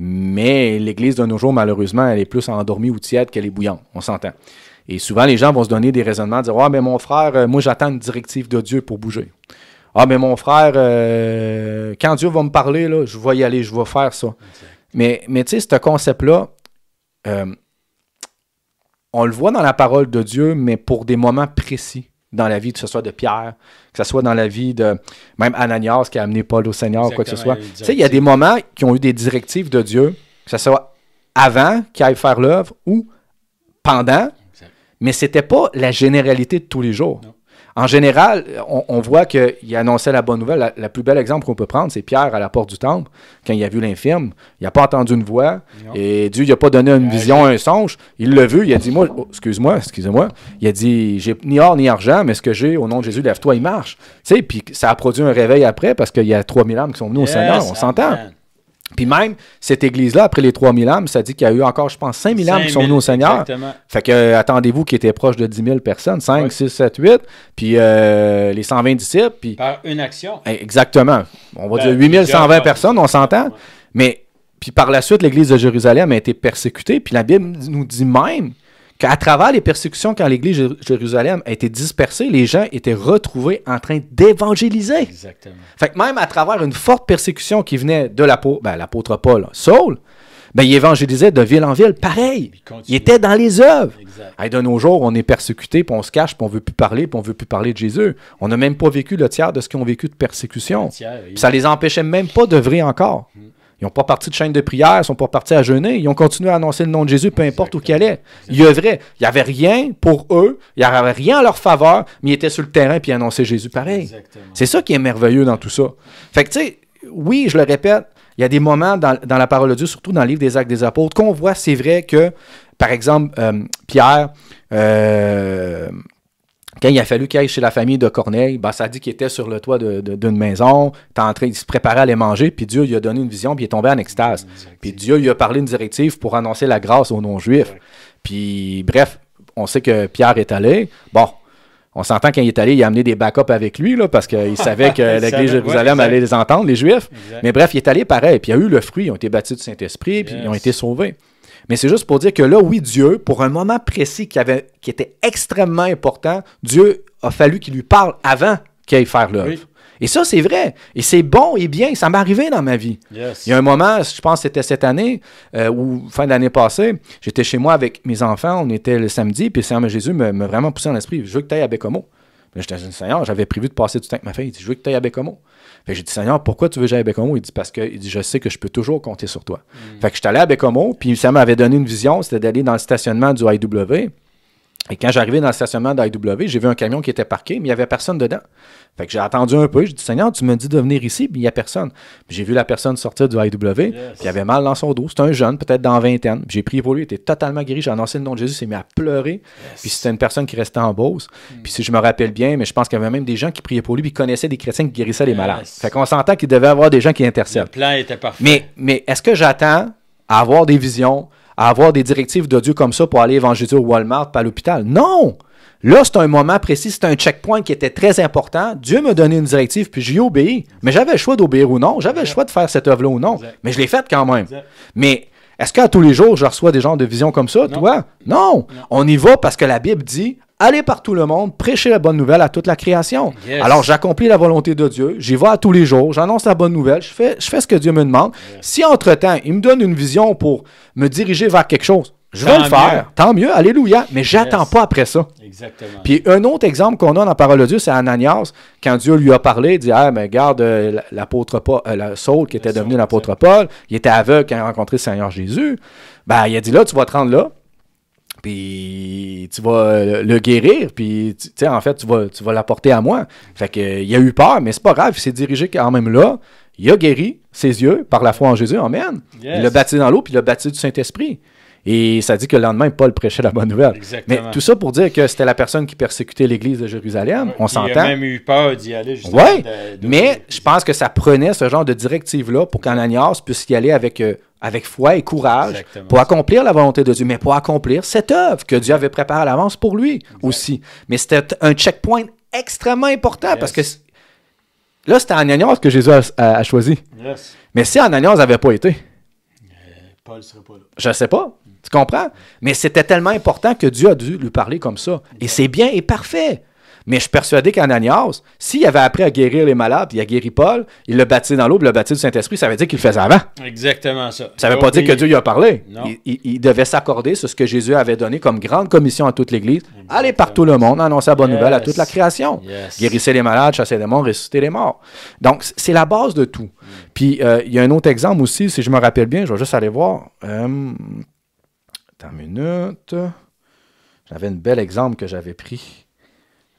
mais l'Église de nos jours, malheureusement, elle est plus endormie ou tiède qu'elle est bouillante. On s'entend. Et souvent, les gens vont se donner des raisonnements, dire « Ah, mais mon frère, euh, moi, j'attends une directive de Dieu pour bouger. Ah, mais mon frère, euh, quand Dieu va me parler, là, je vais y aller, je vais faire ça. Exact. » Mais, mais tu sais, ce concept-là, euh, on le voit dans la parole de Dieu, mais pour des moments précis dans la vie, que ce soit de Pierre, que ce soit dans la vie de même Ananias qui a amené Paul au Seigneur, quoi que ce soit. Exactement, il y a une Tu sais, il y a des directive. moments qui ont eu des directives de Dieu, que ce soit avant qu'il aille faire l'œuvre ou pendant, Exact. mais c'était pas la généralité de tous les jours. Non. En général, on, on voit qu'il annonçait la bonne nouvelle. La, la plus belle exemple qu'on peut prendre, c'est Pierre à la porte du temple, quand il a vu l'infirme. Il n'a pas entendu une voix, non. Et Dieu n'a pas donné une vision, un songe. Il l'a vu, il a dit, moi, oh, excuse-moi, excusez-moi, il a dit, j'ai ni or ni argent, mais ce que j'ai, au nom de Jésus, lève-toi, il marche. Tu sais, puis ça a produit un réveil après, parce qu'il y a trois mille âmes qui sont venues yes, au Seigneur, on s'entend. Puis même, cette église-là, après les trois mille âmes, ça dit qu'il y a eu encore, je pense, cinq mille âmes qui sont venues au Seigneur. Exactement. Fait que, euh, attendez-vous qu'il était proche de dix mille personnes, cinq, six, sept, huit, puis euh, les cent vingt disciples. Puis, par une action. Exactement. On va ben, dire huit mille cent vingt personnes, on s'entend. Ouais. Mais, puis par la suite, l'église de Jérusalem a été persécutée, puis la Bible nous dit même qu'à travers les persécutions, quand l'église de Jérusalem a été dispersée, les gens étaient retrouvés en train d'évangéliser. Exactement. Fait que même à travers une forte persécution qui venait de l'apôtre, ben, l'apôtre Paul, Saul, ben, il évangélisait de ville en ville, pareil. Il, il était dans les œuvres. Hey, de nos jours, on est persécuté, puis on se cache, puis on ne veut plus parler, puis on ne veut plus parler de Jésus. On n'a même pas vécu le tiers de ce qu'ils ont vécu de persécution. Tiers, oui. Ça les empêchait même pas d'œuvrer encore. Hmm. Ils n'ont pas parti de chaîne de prière, ils ne sont pas partis à jeûner. Ils ont continué à annoncer le nom de Jésus, peu importe Exactement. Où qu'ils allaient. Ils œuvraient. Il n'y avait rien pour eux, il n'y avait rien en leur faveur, mais ils étaient sur le terrain et ils annonçaient Jésus pareil. Exactement. C'est ça qui est merveilleux dans tout ça. Fait que, tu sais, oui, je le répète, il y a des moments dans, dans la parole de Dieu, surtout dans le livre des Actes des Apôtres, qu'on voit, c'est vrai que, par exemple, euh, Pierre, euh, quand il a fallu qu'il aille chez la famille de Corneille, ben, ça dit qu'il était sur le toit de, de, d'une maison, il, en train, il se préparait à aller manger, puis Dieu lui a donné une vision, puis il est tombé en extase. Puis Dieu lui a parlé une directive pour annoncer la grâce aux non-juifs. Ouais. Puis bref, on sait que Pierre est allé. Bon, on s'entend quand il est allé, il a amené des backups avec lui, là, parce qu'il savait que l'église de Jérusalem ouais, allait les entendre, les Juifs. Exact. Mais bref, il est allé pareil, puis il y a eu le fruit, ils ont été baptisés du Saint-Esprit, yes. Puis ils ont été sauvés. Mais c'est juste pour dire que là, oui, Dieu, pour un moment précis qui, avait, qui était extrêmement important, Dieu a fallu qu'il lui parle avant qu'il aille faire l'œuvre. Oui. Et ça, c'est vrai. Et c'est bon et bien. Ça m'est arrivé dans ma vie. Yes. Il y a un moment, je pense que c'était cette année, euh, ou fin d'année passée, j'étais chez moi avec mes enfants, on était le samedi, puis le Seigneur Jésus m'a vraiment poussé dans l'esprit. Je veux que tu ailles à Bécomo. J'étais dit, Seigneur, j'avais prévu de passer du temps avec ma fille. Il dit, je veux que tu ailles à Bécomo. Fait que j'ai dit, Seigneur, pourquoi tu veux que j'aille à Bécomo? Il dit, parce que il dit, je sais que je peux toujours compter sur toi. Mm. Fait que je suis allé à Bécomo, puis ça m'avait donné une vision, c'était d'aller dans le stationnement du I W. Et quand j'arrivais dans le stationnement de I W, j'ai vu un camion qui était parqué, mais il n'y avait personne dedans. Fait que j'ai attendu un peu, j'ai dit, Seigneur, tu me dis de venir ici, puis il n'y a personne. Puis j'ai vu la personne sortir du I W, yes. Puis il avait mal dans son dos. C'était un jeune, peut-être dans la vingtaine. Puis j'ai prié pour lui, il était totalement guéri. J'ai annoncé le nom de Jésus, il s'est mis à pleurer. Yes. Puis c'était une personne qui restait en Beauce. Mm. Puis si je me rappelle bien, mais je pense qu'il y avait même des gens qui priaient pour lui, puis connaissaient des chrétiens qui guérissaient les malades. Yes. Fait qu'on s'entend qu'il devait y avoir des gens qui intercèdent. Le plan était parfait. Mais, mais est-ce que j'attends à avoir des visions, à avoir des directives de Dieu comme ça pour aller évangéliser au Walmart, pas à l'hôpital? Non! Là, c'est un moment précis, c'est un checkpoint qui était très important. Dieu m'a donné une directive, puis j'y ai obéi. Mais j'avais le choix d'obéir ou non. J'avais exact. Le choix de faire cette œuvre-là ou non. Exact. Mais je l'ai faite quand même. Exact. Mais est-ce qu'à tous les jours, je reçois des genres de visions comme ça, non. Toi? Non. non. On y va parce que la Bible dit, allez par tout le monde, prêchez la bonne nouvelle à toute la création. Yes. Alors, j'accomplis la volonté de Dieu. J'y vais à tous les jours. J'annonce la bonne nouvelle. Je fais, je fais ce que Dieu me demande. Yes. Si, entre-temps, il me donne une vision pour me diriger vers quelque chose, je vais le faire. Mieux. Tant mieux. Alléluia. Mais j'attends yes. pas après ça. Exactement. Puis un autre exemple qu'on a dans la parole de Dieu, c'est Ananias, quand Dieu lui a parlé, il dit, ah, mais regarde, euh, l'apôtre Paul, euh, Saul, qui était le devenu Saul, l'apôtre exact. Paul, il était aveugle quand il a rencontré le Seigneur Jésus. Ben, il a dit, là, tu vas te rendre là, puis tu vas le, le guérir, puis tu sais, en fait, tu vas, tu vas l'apporter à moi. Fait que, euh, il a eu peur, mais c'est pas grave, il s'est dirigé quand même là. Il a guéri ses yeux par la foi en Jésus. Amen. Yes. Il l'a baptisé dans l'eau, puis il l'a baptisé du Saint-Esprit. Et ça dit que le lendemain, Paul prêchait la bonne nouvelle. Exactement. Mais tout ça pour dire que c'était la personne qui persécutait l'Église de Jérusalem. Ouais, on s'entend. Il a même eu peur d'y aller. Oui, mais je pense que ça prenait ce genre de directive-là pour qu'Ananias puisse y aller avec, euh, avec foi et courage. Exactement. Pour accomplir la volonté de Dieu, mais pour accomplir cette œuvre que Dieu avait préparée à l'avance pour lui exact. Aussi. Mais c'était un checkpoint extrêmement important yes. parce que là, c'était Ananias que Jésus a, a, a choisi. Yes. Mais si Ananias n'avait pas été, euh, Paul ne serait pas là. Je ne sais pas. Tu comprends? Mais c'était tellement important que Dieu a dû lui parler comme ça. Et c'est bien et parfait. Mais je suis persuadé qu'Ananias, s'il avait appris à guérir les malades, puis il a guéri Paul, il l'a baptisé dans l'eau, puis il l'a baptisé du Saint-Esprit, ça veut dire qu'il le faisait avant. Exactement ça. Ça ne veut pas dire que Dieu lui a parlé. Non. Il, il, il devait s'accorder sur ce que Jésus avait donné comme grande commission à toute l'Église. Exactement. Allez par tout le monde, annoncer la bonne yes. nouvelle à toute la création. Yes. Guérissez les malades, chassez les démons, ressuscitez les morts. Donc, c'est la base de tout. Mm. Puis, euh, il y a un autre exemple aussi, si je me rappelle bien, je vais juste aller voir. Euh, attends une minute. J'avais un bel exemple que j'avais pris.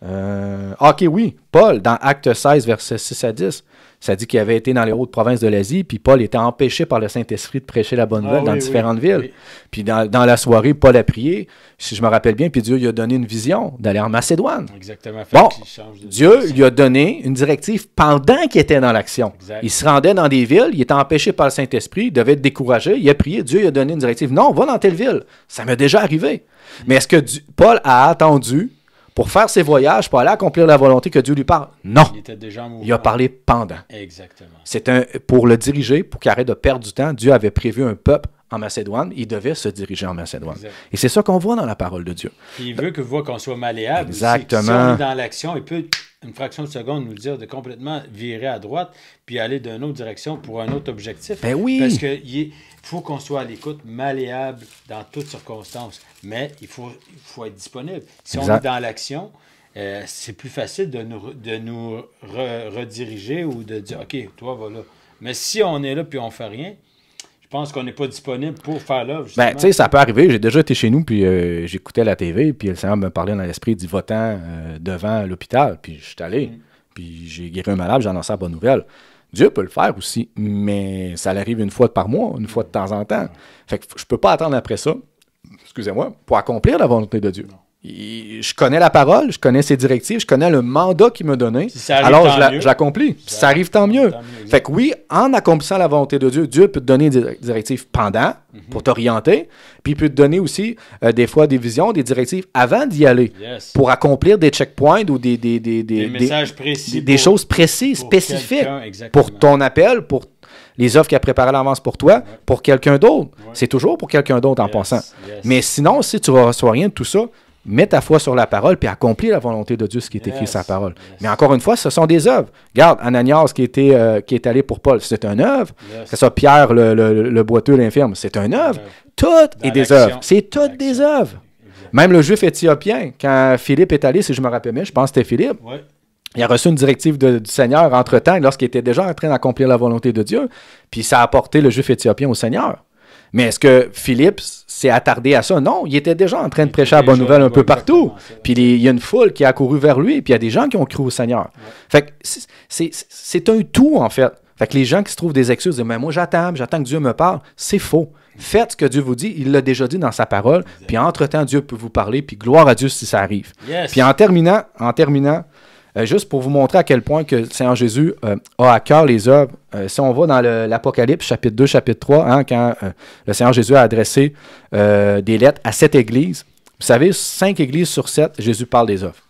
Euh, ok, oui. Paul, dans Acte seize, versets six à dix, ça dit qu'il avait été dans les hautes provinces de l'Asie, puis Paul était empêché par le Saint-Esprit de prêcher la bonne nouvelle Ah, dans oui, différentes oui, villes. oui. Puis dans, dans la soirée, Paul a prié, si je me rappelle bien, puis Dieu lui a donné une vision d'aller en Macédoine. Exactement. Fait Bon, qu'il change de Dieu direction. lui a donné une directive pendant qu'il était dans l'action. Exact. Il se rendait dans des villes, il était empêché par le Saint-Esprit, il devait être découragé, il a prié, Dieu lui a donné une directive. Non, va dans telle ville. Ça m'est déjà arrivé. Mais est-ce que Dieu- Paul a attendu pour faire ses voyages, pour aller accomplir la volonté que Dieu lui parle? Non. Il était déjà en mouvement. Il a parlé pendant. Exactement. C'est un, pour le diriger, pour qu'il arrête de perdre du temps, Dieu avait prévu un peuple en Macédoine, il devait se diriger en Macédoine. Exact. Et c'est ça qu'on voit dans la parole de Dieu. Puis il veut que voit qu'on soit malléable. Exactement. Si on est dans l'action, il peut, une fraction de seconde, nous dire de complètement virer à droite, puis aller d'une autre direction pour un autre objectif. Ben oui. Parce qu'il faut qu'on soit à l'écoute, malléable dans toutes circonstances. Mais il faut, il faut être disponible. Si Exact. on est dans l'action, euh, c'est plus facile de nous, de nous re- rediriger ou de dire, OK, toi, va là. Mais si on est là puis on fait rien, je pense qu'on n'est pas disponible pour faire l'œuvre. Ben, tu sais, ça peut arriver. J'ai déjà été chez nous, puis euh, j'écoutais la T V, puis le Seigneur me parlait dans l'esprit, il dit va-t'en euh, devant l'hôpital. Puis je suis allé, Mm. puis j'ai guéri un malade, j'ai annoncé la bonne nouvelle. Dieu peut le faire aussi, mais ça l'arrive une fois par mois, une fois de temps en temps. Fait que je peux pas attendre après ça, excusez-moi, pour accomplir la volonté de Dieu. Il- je connais la parole, je connais ses directives, je connais le mandat qu'il m'a donné. Si ça arrive, Alors, tant je la- mieux. je l'accomplis. Puis Ça ça arrive, tant mieux. tant mieux, exact. Fait que oui, en accomplissant la volonté de Dieu, Dieu peut te donner des directives pendant, pour t'orienter, puis il peut te donner aussi euh, des fois des visions, des directives avant d'y aller, Yes. pour accomplir des checkpoints ou des, des, des, des, Des des- messages précis. des- des pour- choses précises, pour spécifiques, quelqu'un, exactement. pour ton appel, pour les offres qu'il a préparées à l'avance pour toi, pour quelqu'un d'autre. C'est toujours pour quelqu'un d'autre en Yes, passant. yes. Mais sinon, si tu ne reçois rien de tout ça, mets ta foi sur la parole puis accomplis la volonté de Dieu, ce qui est écrit Yes, sur sa parole. yes. Mais encore une fois, ce sont des œuvres. Regarde, Ananias qui, était, euh, qui est allé pour Paul, c'est une œuvre. Yes. C'est ça, Pierre, le, le, le boiteux, l'infirme, c'est une œuvre. œuvre. Tout Dans est des l'action. œuvres. C'est toutes L'action. des œuvres. Exact. Même le juif éthiopien, quand Philippe est allé, si je me rappelle bien, je pense que c'était Philippe, Ouais. il a reçu une directive de- du Seigneur entre-temps, lorsqu'il était déjà en train d'accomplir la volonté de Dieu, puis ça a apporté le juif éthiopien au Seigneur. Mais est-ce que Philippe s'est attardé à ça? Non, il était déjà en train de Il prêcher était la bonne déjà- nouvelle un ouais, peu partout. exactement ça. Puis les- il y a une foule qui a couru vers lui, puis il y a des gens qui ont cru au Seigneur. Fait que c'est- c'est c'est un tout, en fait. Fait que les gens qui se trouvent des excuses, disent, mais moi j'attends, j'attends que Dieu me parle, c'est faux. Faites ce que Dieu vous dit, il l'a déjà dit dans sa parole, puis entre-temps, Dieu peut vous parler, puis gloire à Dieu si ça arrive. Yes. Puis en terminant, en terminant, euh, juste pour vous montrer à quel point que le Seigneur Jésus euh, a à cœur les œuvres, euh, si on va dans le- l'Apocalypse, chapitre deux, chapitre trois, hein, quand euh, le Seigneur Jésus a adressé euh, des lettres à sept églises, vous savez, cinq églises sur sept, Jésus parle des œuvres.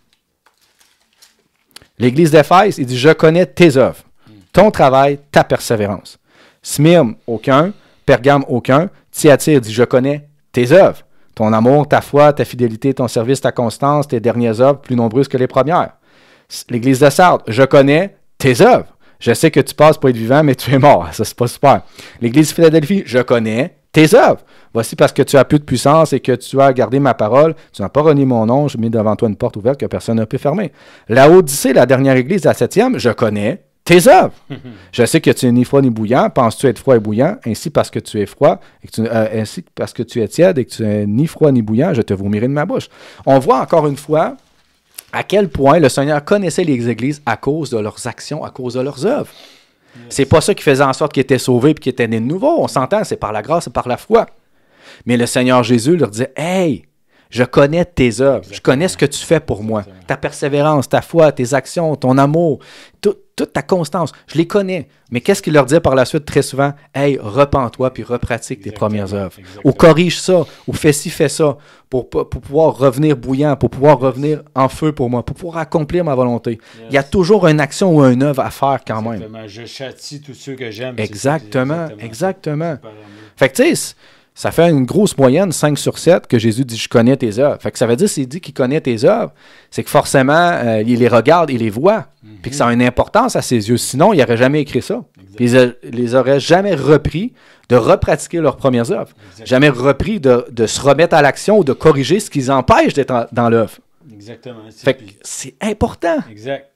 L'église d'Éphèse, il dit, je connais tes œuvres, ton travail, ta persévérance. Smyrne, aucun. Pergame, aucun. Thyatire dit, je connais tes œuvres, ton amour, ta foi, ta fidélité, ton service, ta constance, tes dernières œuvres, plus nombreuses que les premières. L'église de Sardes, je connais tes œuvres. Je sais que tu passes pour être vivant, mais tu es mort. Ça, c'est pas super. L'église de Philadelphie, je connais tes œuvres. Voici parce que tu as plus de puissance et que tu as gardé ma parole. Tu n'as pas renié mon nom. Je mets devant toi une porte ouverte que personne n'a pu fermer. La Odyssée, la dernière église, la septième, je connais tes œuvres. Je sais que tu n'es ni froid ni bouillant. Penses-tu être froid et bouillant? Ainsi parce que tu es froid, et que tu, euh, ainsi parce que tu es tiède et que tu n'es ni froid ni bouillant, je te vomirai de ma bouche. On voit encore une fois à quel point le Seigneur connaissait les églises à cause de leurs actions, à cause de leurs œuvres. C'est pas ça qui faisait en sorte qu'ils étaient sauvés et qu'ils étaient nés de nouveau. On s'entend, c'est par la grâce et par la foi. Mais le Seigneur Jésus leur disait, « Hey, je connais tes œuvres, je connais ce que tu fais pour moi, ta persévérance, ta foi, tes actions, ton amour, tout- toute ta constance, je les connais. » Mais qu'est-ce qu'il leur disait par la suite très souvent? « Hey, repens-toi puis repratique tes Exactement, premières œuvres. exactement. Ou corrige ça, ou fais ci, fais ça, pour, pour pouvoir revenir bouillant, pour pouvoir revenir en feu pour moi, pour pouvoir accomplir ma volonté. Yes. Il y a toujours une action ou une œuvre à faire quand même. Exactement. Je châtie tous ceux que j'aime. c'est ça, Exactement, c'est exactement. Super amour. Fait que tu sais, ça fait une grosse moyenne, cinq sur sept, que Jésus dit « Je connais tes œuvres ». Fait que ça veut dire, s'il dit qu'il connaît tes œuvres, c'est que forcément, euh, il les regarde, il les voit, puis que ça a une importance à ses yeux. Sinon, il n'aurait jamais écrit ça. Puis ils a- les auraient jamais repris de repratiquer leurs premières œuvres. Exactement. Jamais repris de, de se remettre à l'action ou de corriger ce qui les empêche d'être en- dans l'œuvre. Exactement. c'est- Fait que puis- c'est important. Exact.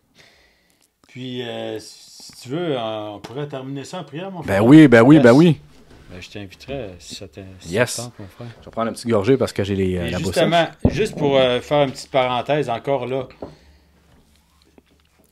Puis, euh, si tu veux, euh, on pourrait terminer ça en prière, mon Ben frère. oui, ben oui, Yes. ben oui. Ben, je t'inviterais si ça te si Yes. ça te tente, mon frère. Je vais prendre un petit gorgée parce que j'ai les, euh, Et la bouche justement, juste pour euh, faire une petite parenthèse encore là,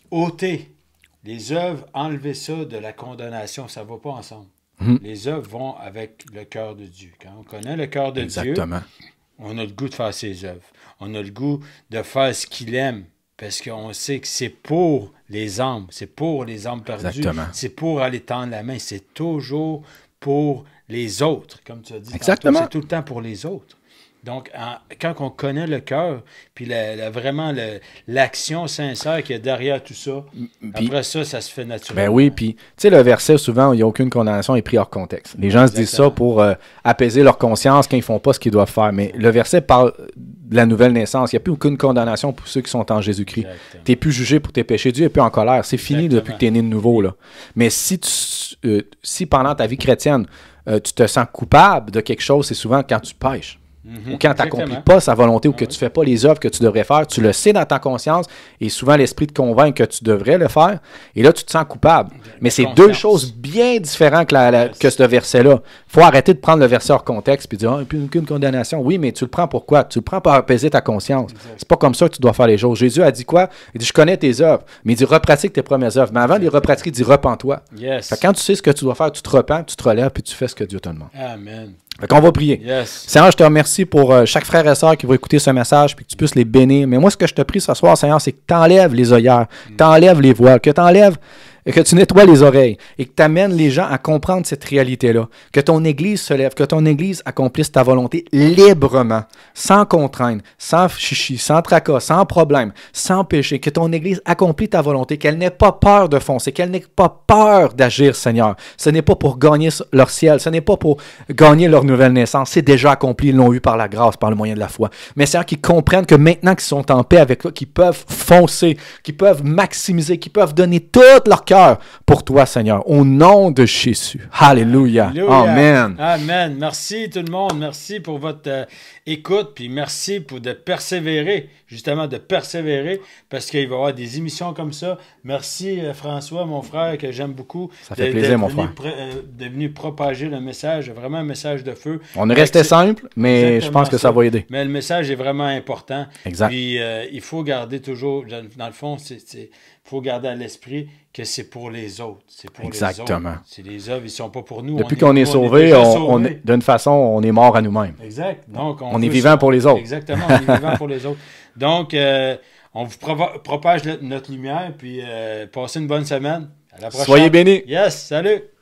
ôter les œuvres, enlever ça de la condamnation, ça ne va pas ensemble. Mhm. Les œuvres vont avec le cœur de Dieu. Quand on connaît le cœur de Exactement. Dieu, on a le goût de faire ses œuvres. On a le goût de faire ce qu'il aime. Parce qu'on sait que c'est pour les âmes, c'est pour les âmes perdues, Exactement. c'est pour aller tendre la main, c'est toujours pour les autres, comme tu as dit. Exactement. C'est tout le temps pour les autres. Donc, en, quand on connaît le cœur, puis la, la, vraiment le, l'action sincère qui est derrière tout ça, puis, après ça, ça se fait naturellement. Ben oui, puis, tu sais, le verset, souvent, il n'y a aucune condamnation, est pris hors contexte. Les gens Exactement. se disent ça pour euh, apaiser leur conscience quand ils ne font pas ce qu'ils doivent faire. Mais le verset parle de la nouvelle naissance. Il n'y a plus aucune condamnation pour ceux qui sont en Jésus-Christ. Tu n'es plus jugé pour tes péchés. Dieu n'est plus en colère. C'est fini Exactement. depuis que tu es né de nouveau. Là. Mais si, tu, euh, si pendant ta vie chrétienne, euh, tu te sens coupable de quelque chose, c'est souvent quand tu pêches. Mm-hmm. Ou quand tu n'accomplis pas sa volonté ou que tu ne fais pas les œuvres que tu devrais faire, tu le sais dans ta conscience et souvent l'esprit te convainc que tu devrais le faire et là tu te sens coupable. Mais c'est deux choses bien différentes que, la, la, que ce verset-là. Il faut arrêter de prendre le verset hors contexte et dire ah, « il n'y a aucune condamnation ». Oui, mais tu le prends pourquoi? Tu le prends pour apaiser ta conscience. C'est pas comme ça que tu dois faire les choses. Jésus a dit quoi? Il dit « je connais tes œuvres », mais il dit « repratique tes premières œuvres ». Mais avant de les repratiquer, il dit « repens-toi yes. ». Quand tu sais ce que tu dois faire, tu te repens, tu te relèves puis tu fais ce que Dieu te demande. Amen. Fait qu'on va prier. Yes. Seigneur, je te remercie pour euh, chaque frère et sœur qui va écouter ce message puis que tu puisses les bénir. Mais moi, ce que je te prie ce soir, Seigneur, c'est que tu enlèves les œillères, que tu enlèves les voiles, que tu enlèves, que tu nettoies les oreilles et que tu amènes les gens à comprendre cette réalité-là. Que ton Église se lève, que ton Église accomplisse ta volonté librement, sans contrainte, sans chichi, sans tracas, sans problème, sans péché. Que ton Église accomplisse ta volonté, qu'elle n'ait pas peur de foncer, qu'elle n'ait pas peur d'agir, Seigneur. Ce n'est pas pour gagner leur ciel, ce n'est pas pour gagner leur nouvelle naissance. C'est déjà accompli, ils l'ont eu par la grâce, par le moyen de la foi. Mais Seigneur, qu'ils comprennent que maintenant qu'ils sont en paix avec toi, qu'ils peuvent foncer, qu'ils peuvent maximiser, qu'ils peuvent donner tout leur cœur pour toi, Seigneur, au nom de Jésus. Alléluia. Alléluia. Amen. Amen. Merci tout le monde. Merci pour votre euh, écoute, puis merci pour de persévérer, justement de persévérer, parce qu'il va y avoir des émissions comme ça. Merci euh, François, mon frère, que j'aime beaucoup. Ça fait de, plaisir, mon frère. Euh, de venir propager le message, vraiment un message de feu. On est resté simple, mais Exactement je pense que ça, ça va aider. Mais le message est vraiment important. Exact. Puis euh, il faut garder toujours, dans le fond, c'est... il faut garder à l'esprit que c'est pour les autres. C'est pour Exactement. les autres. C'est les œuvres, ils ne sont pas pour nous. Depuis qu'on est, est sauvés, on, on est, d'une façon, on est mort à nous-mêmes. Exact. Donc, on on est vivant pour les autres. Exactement, on est vivant pour les autres. Donc, euh, on vous propage notre lumière, puis euh, passez une bonne semaine. À la prochaine. Soyez bénis. Yes, salut.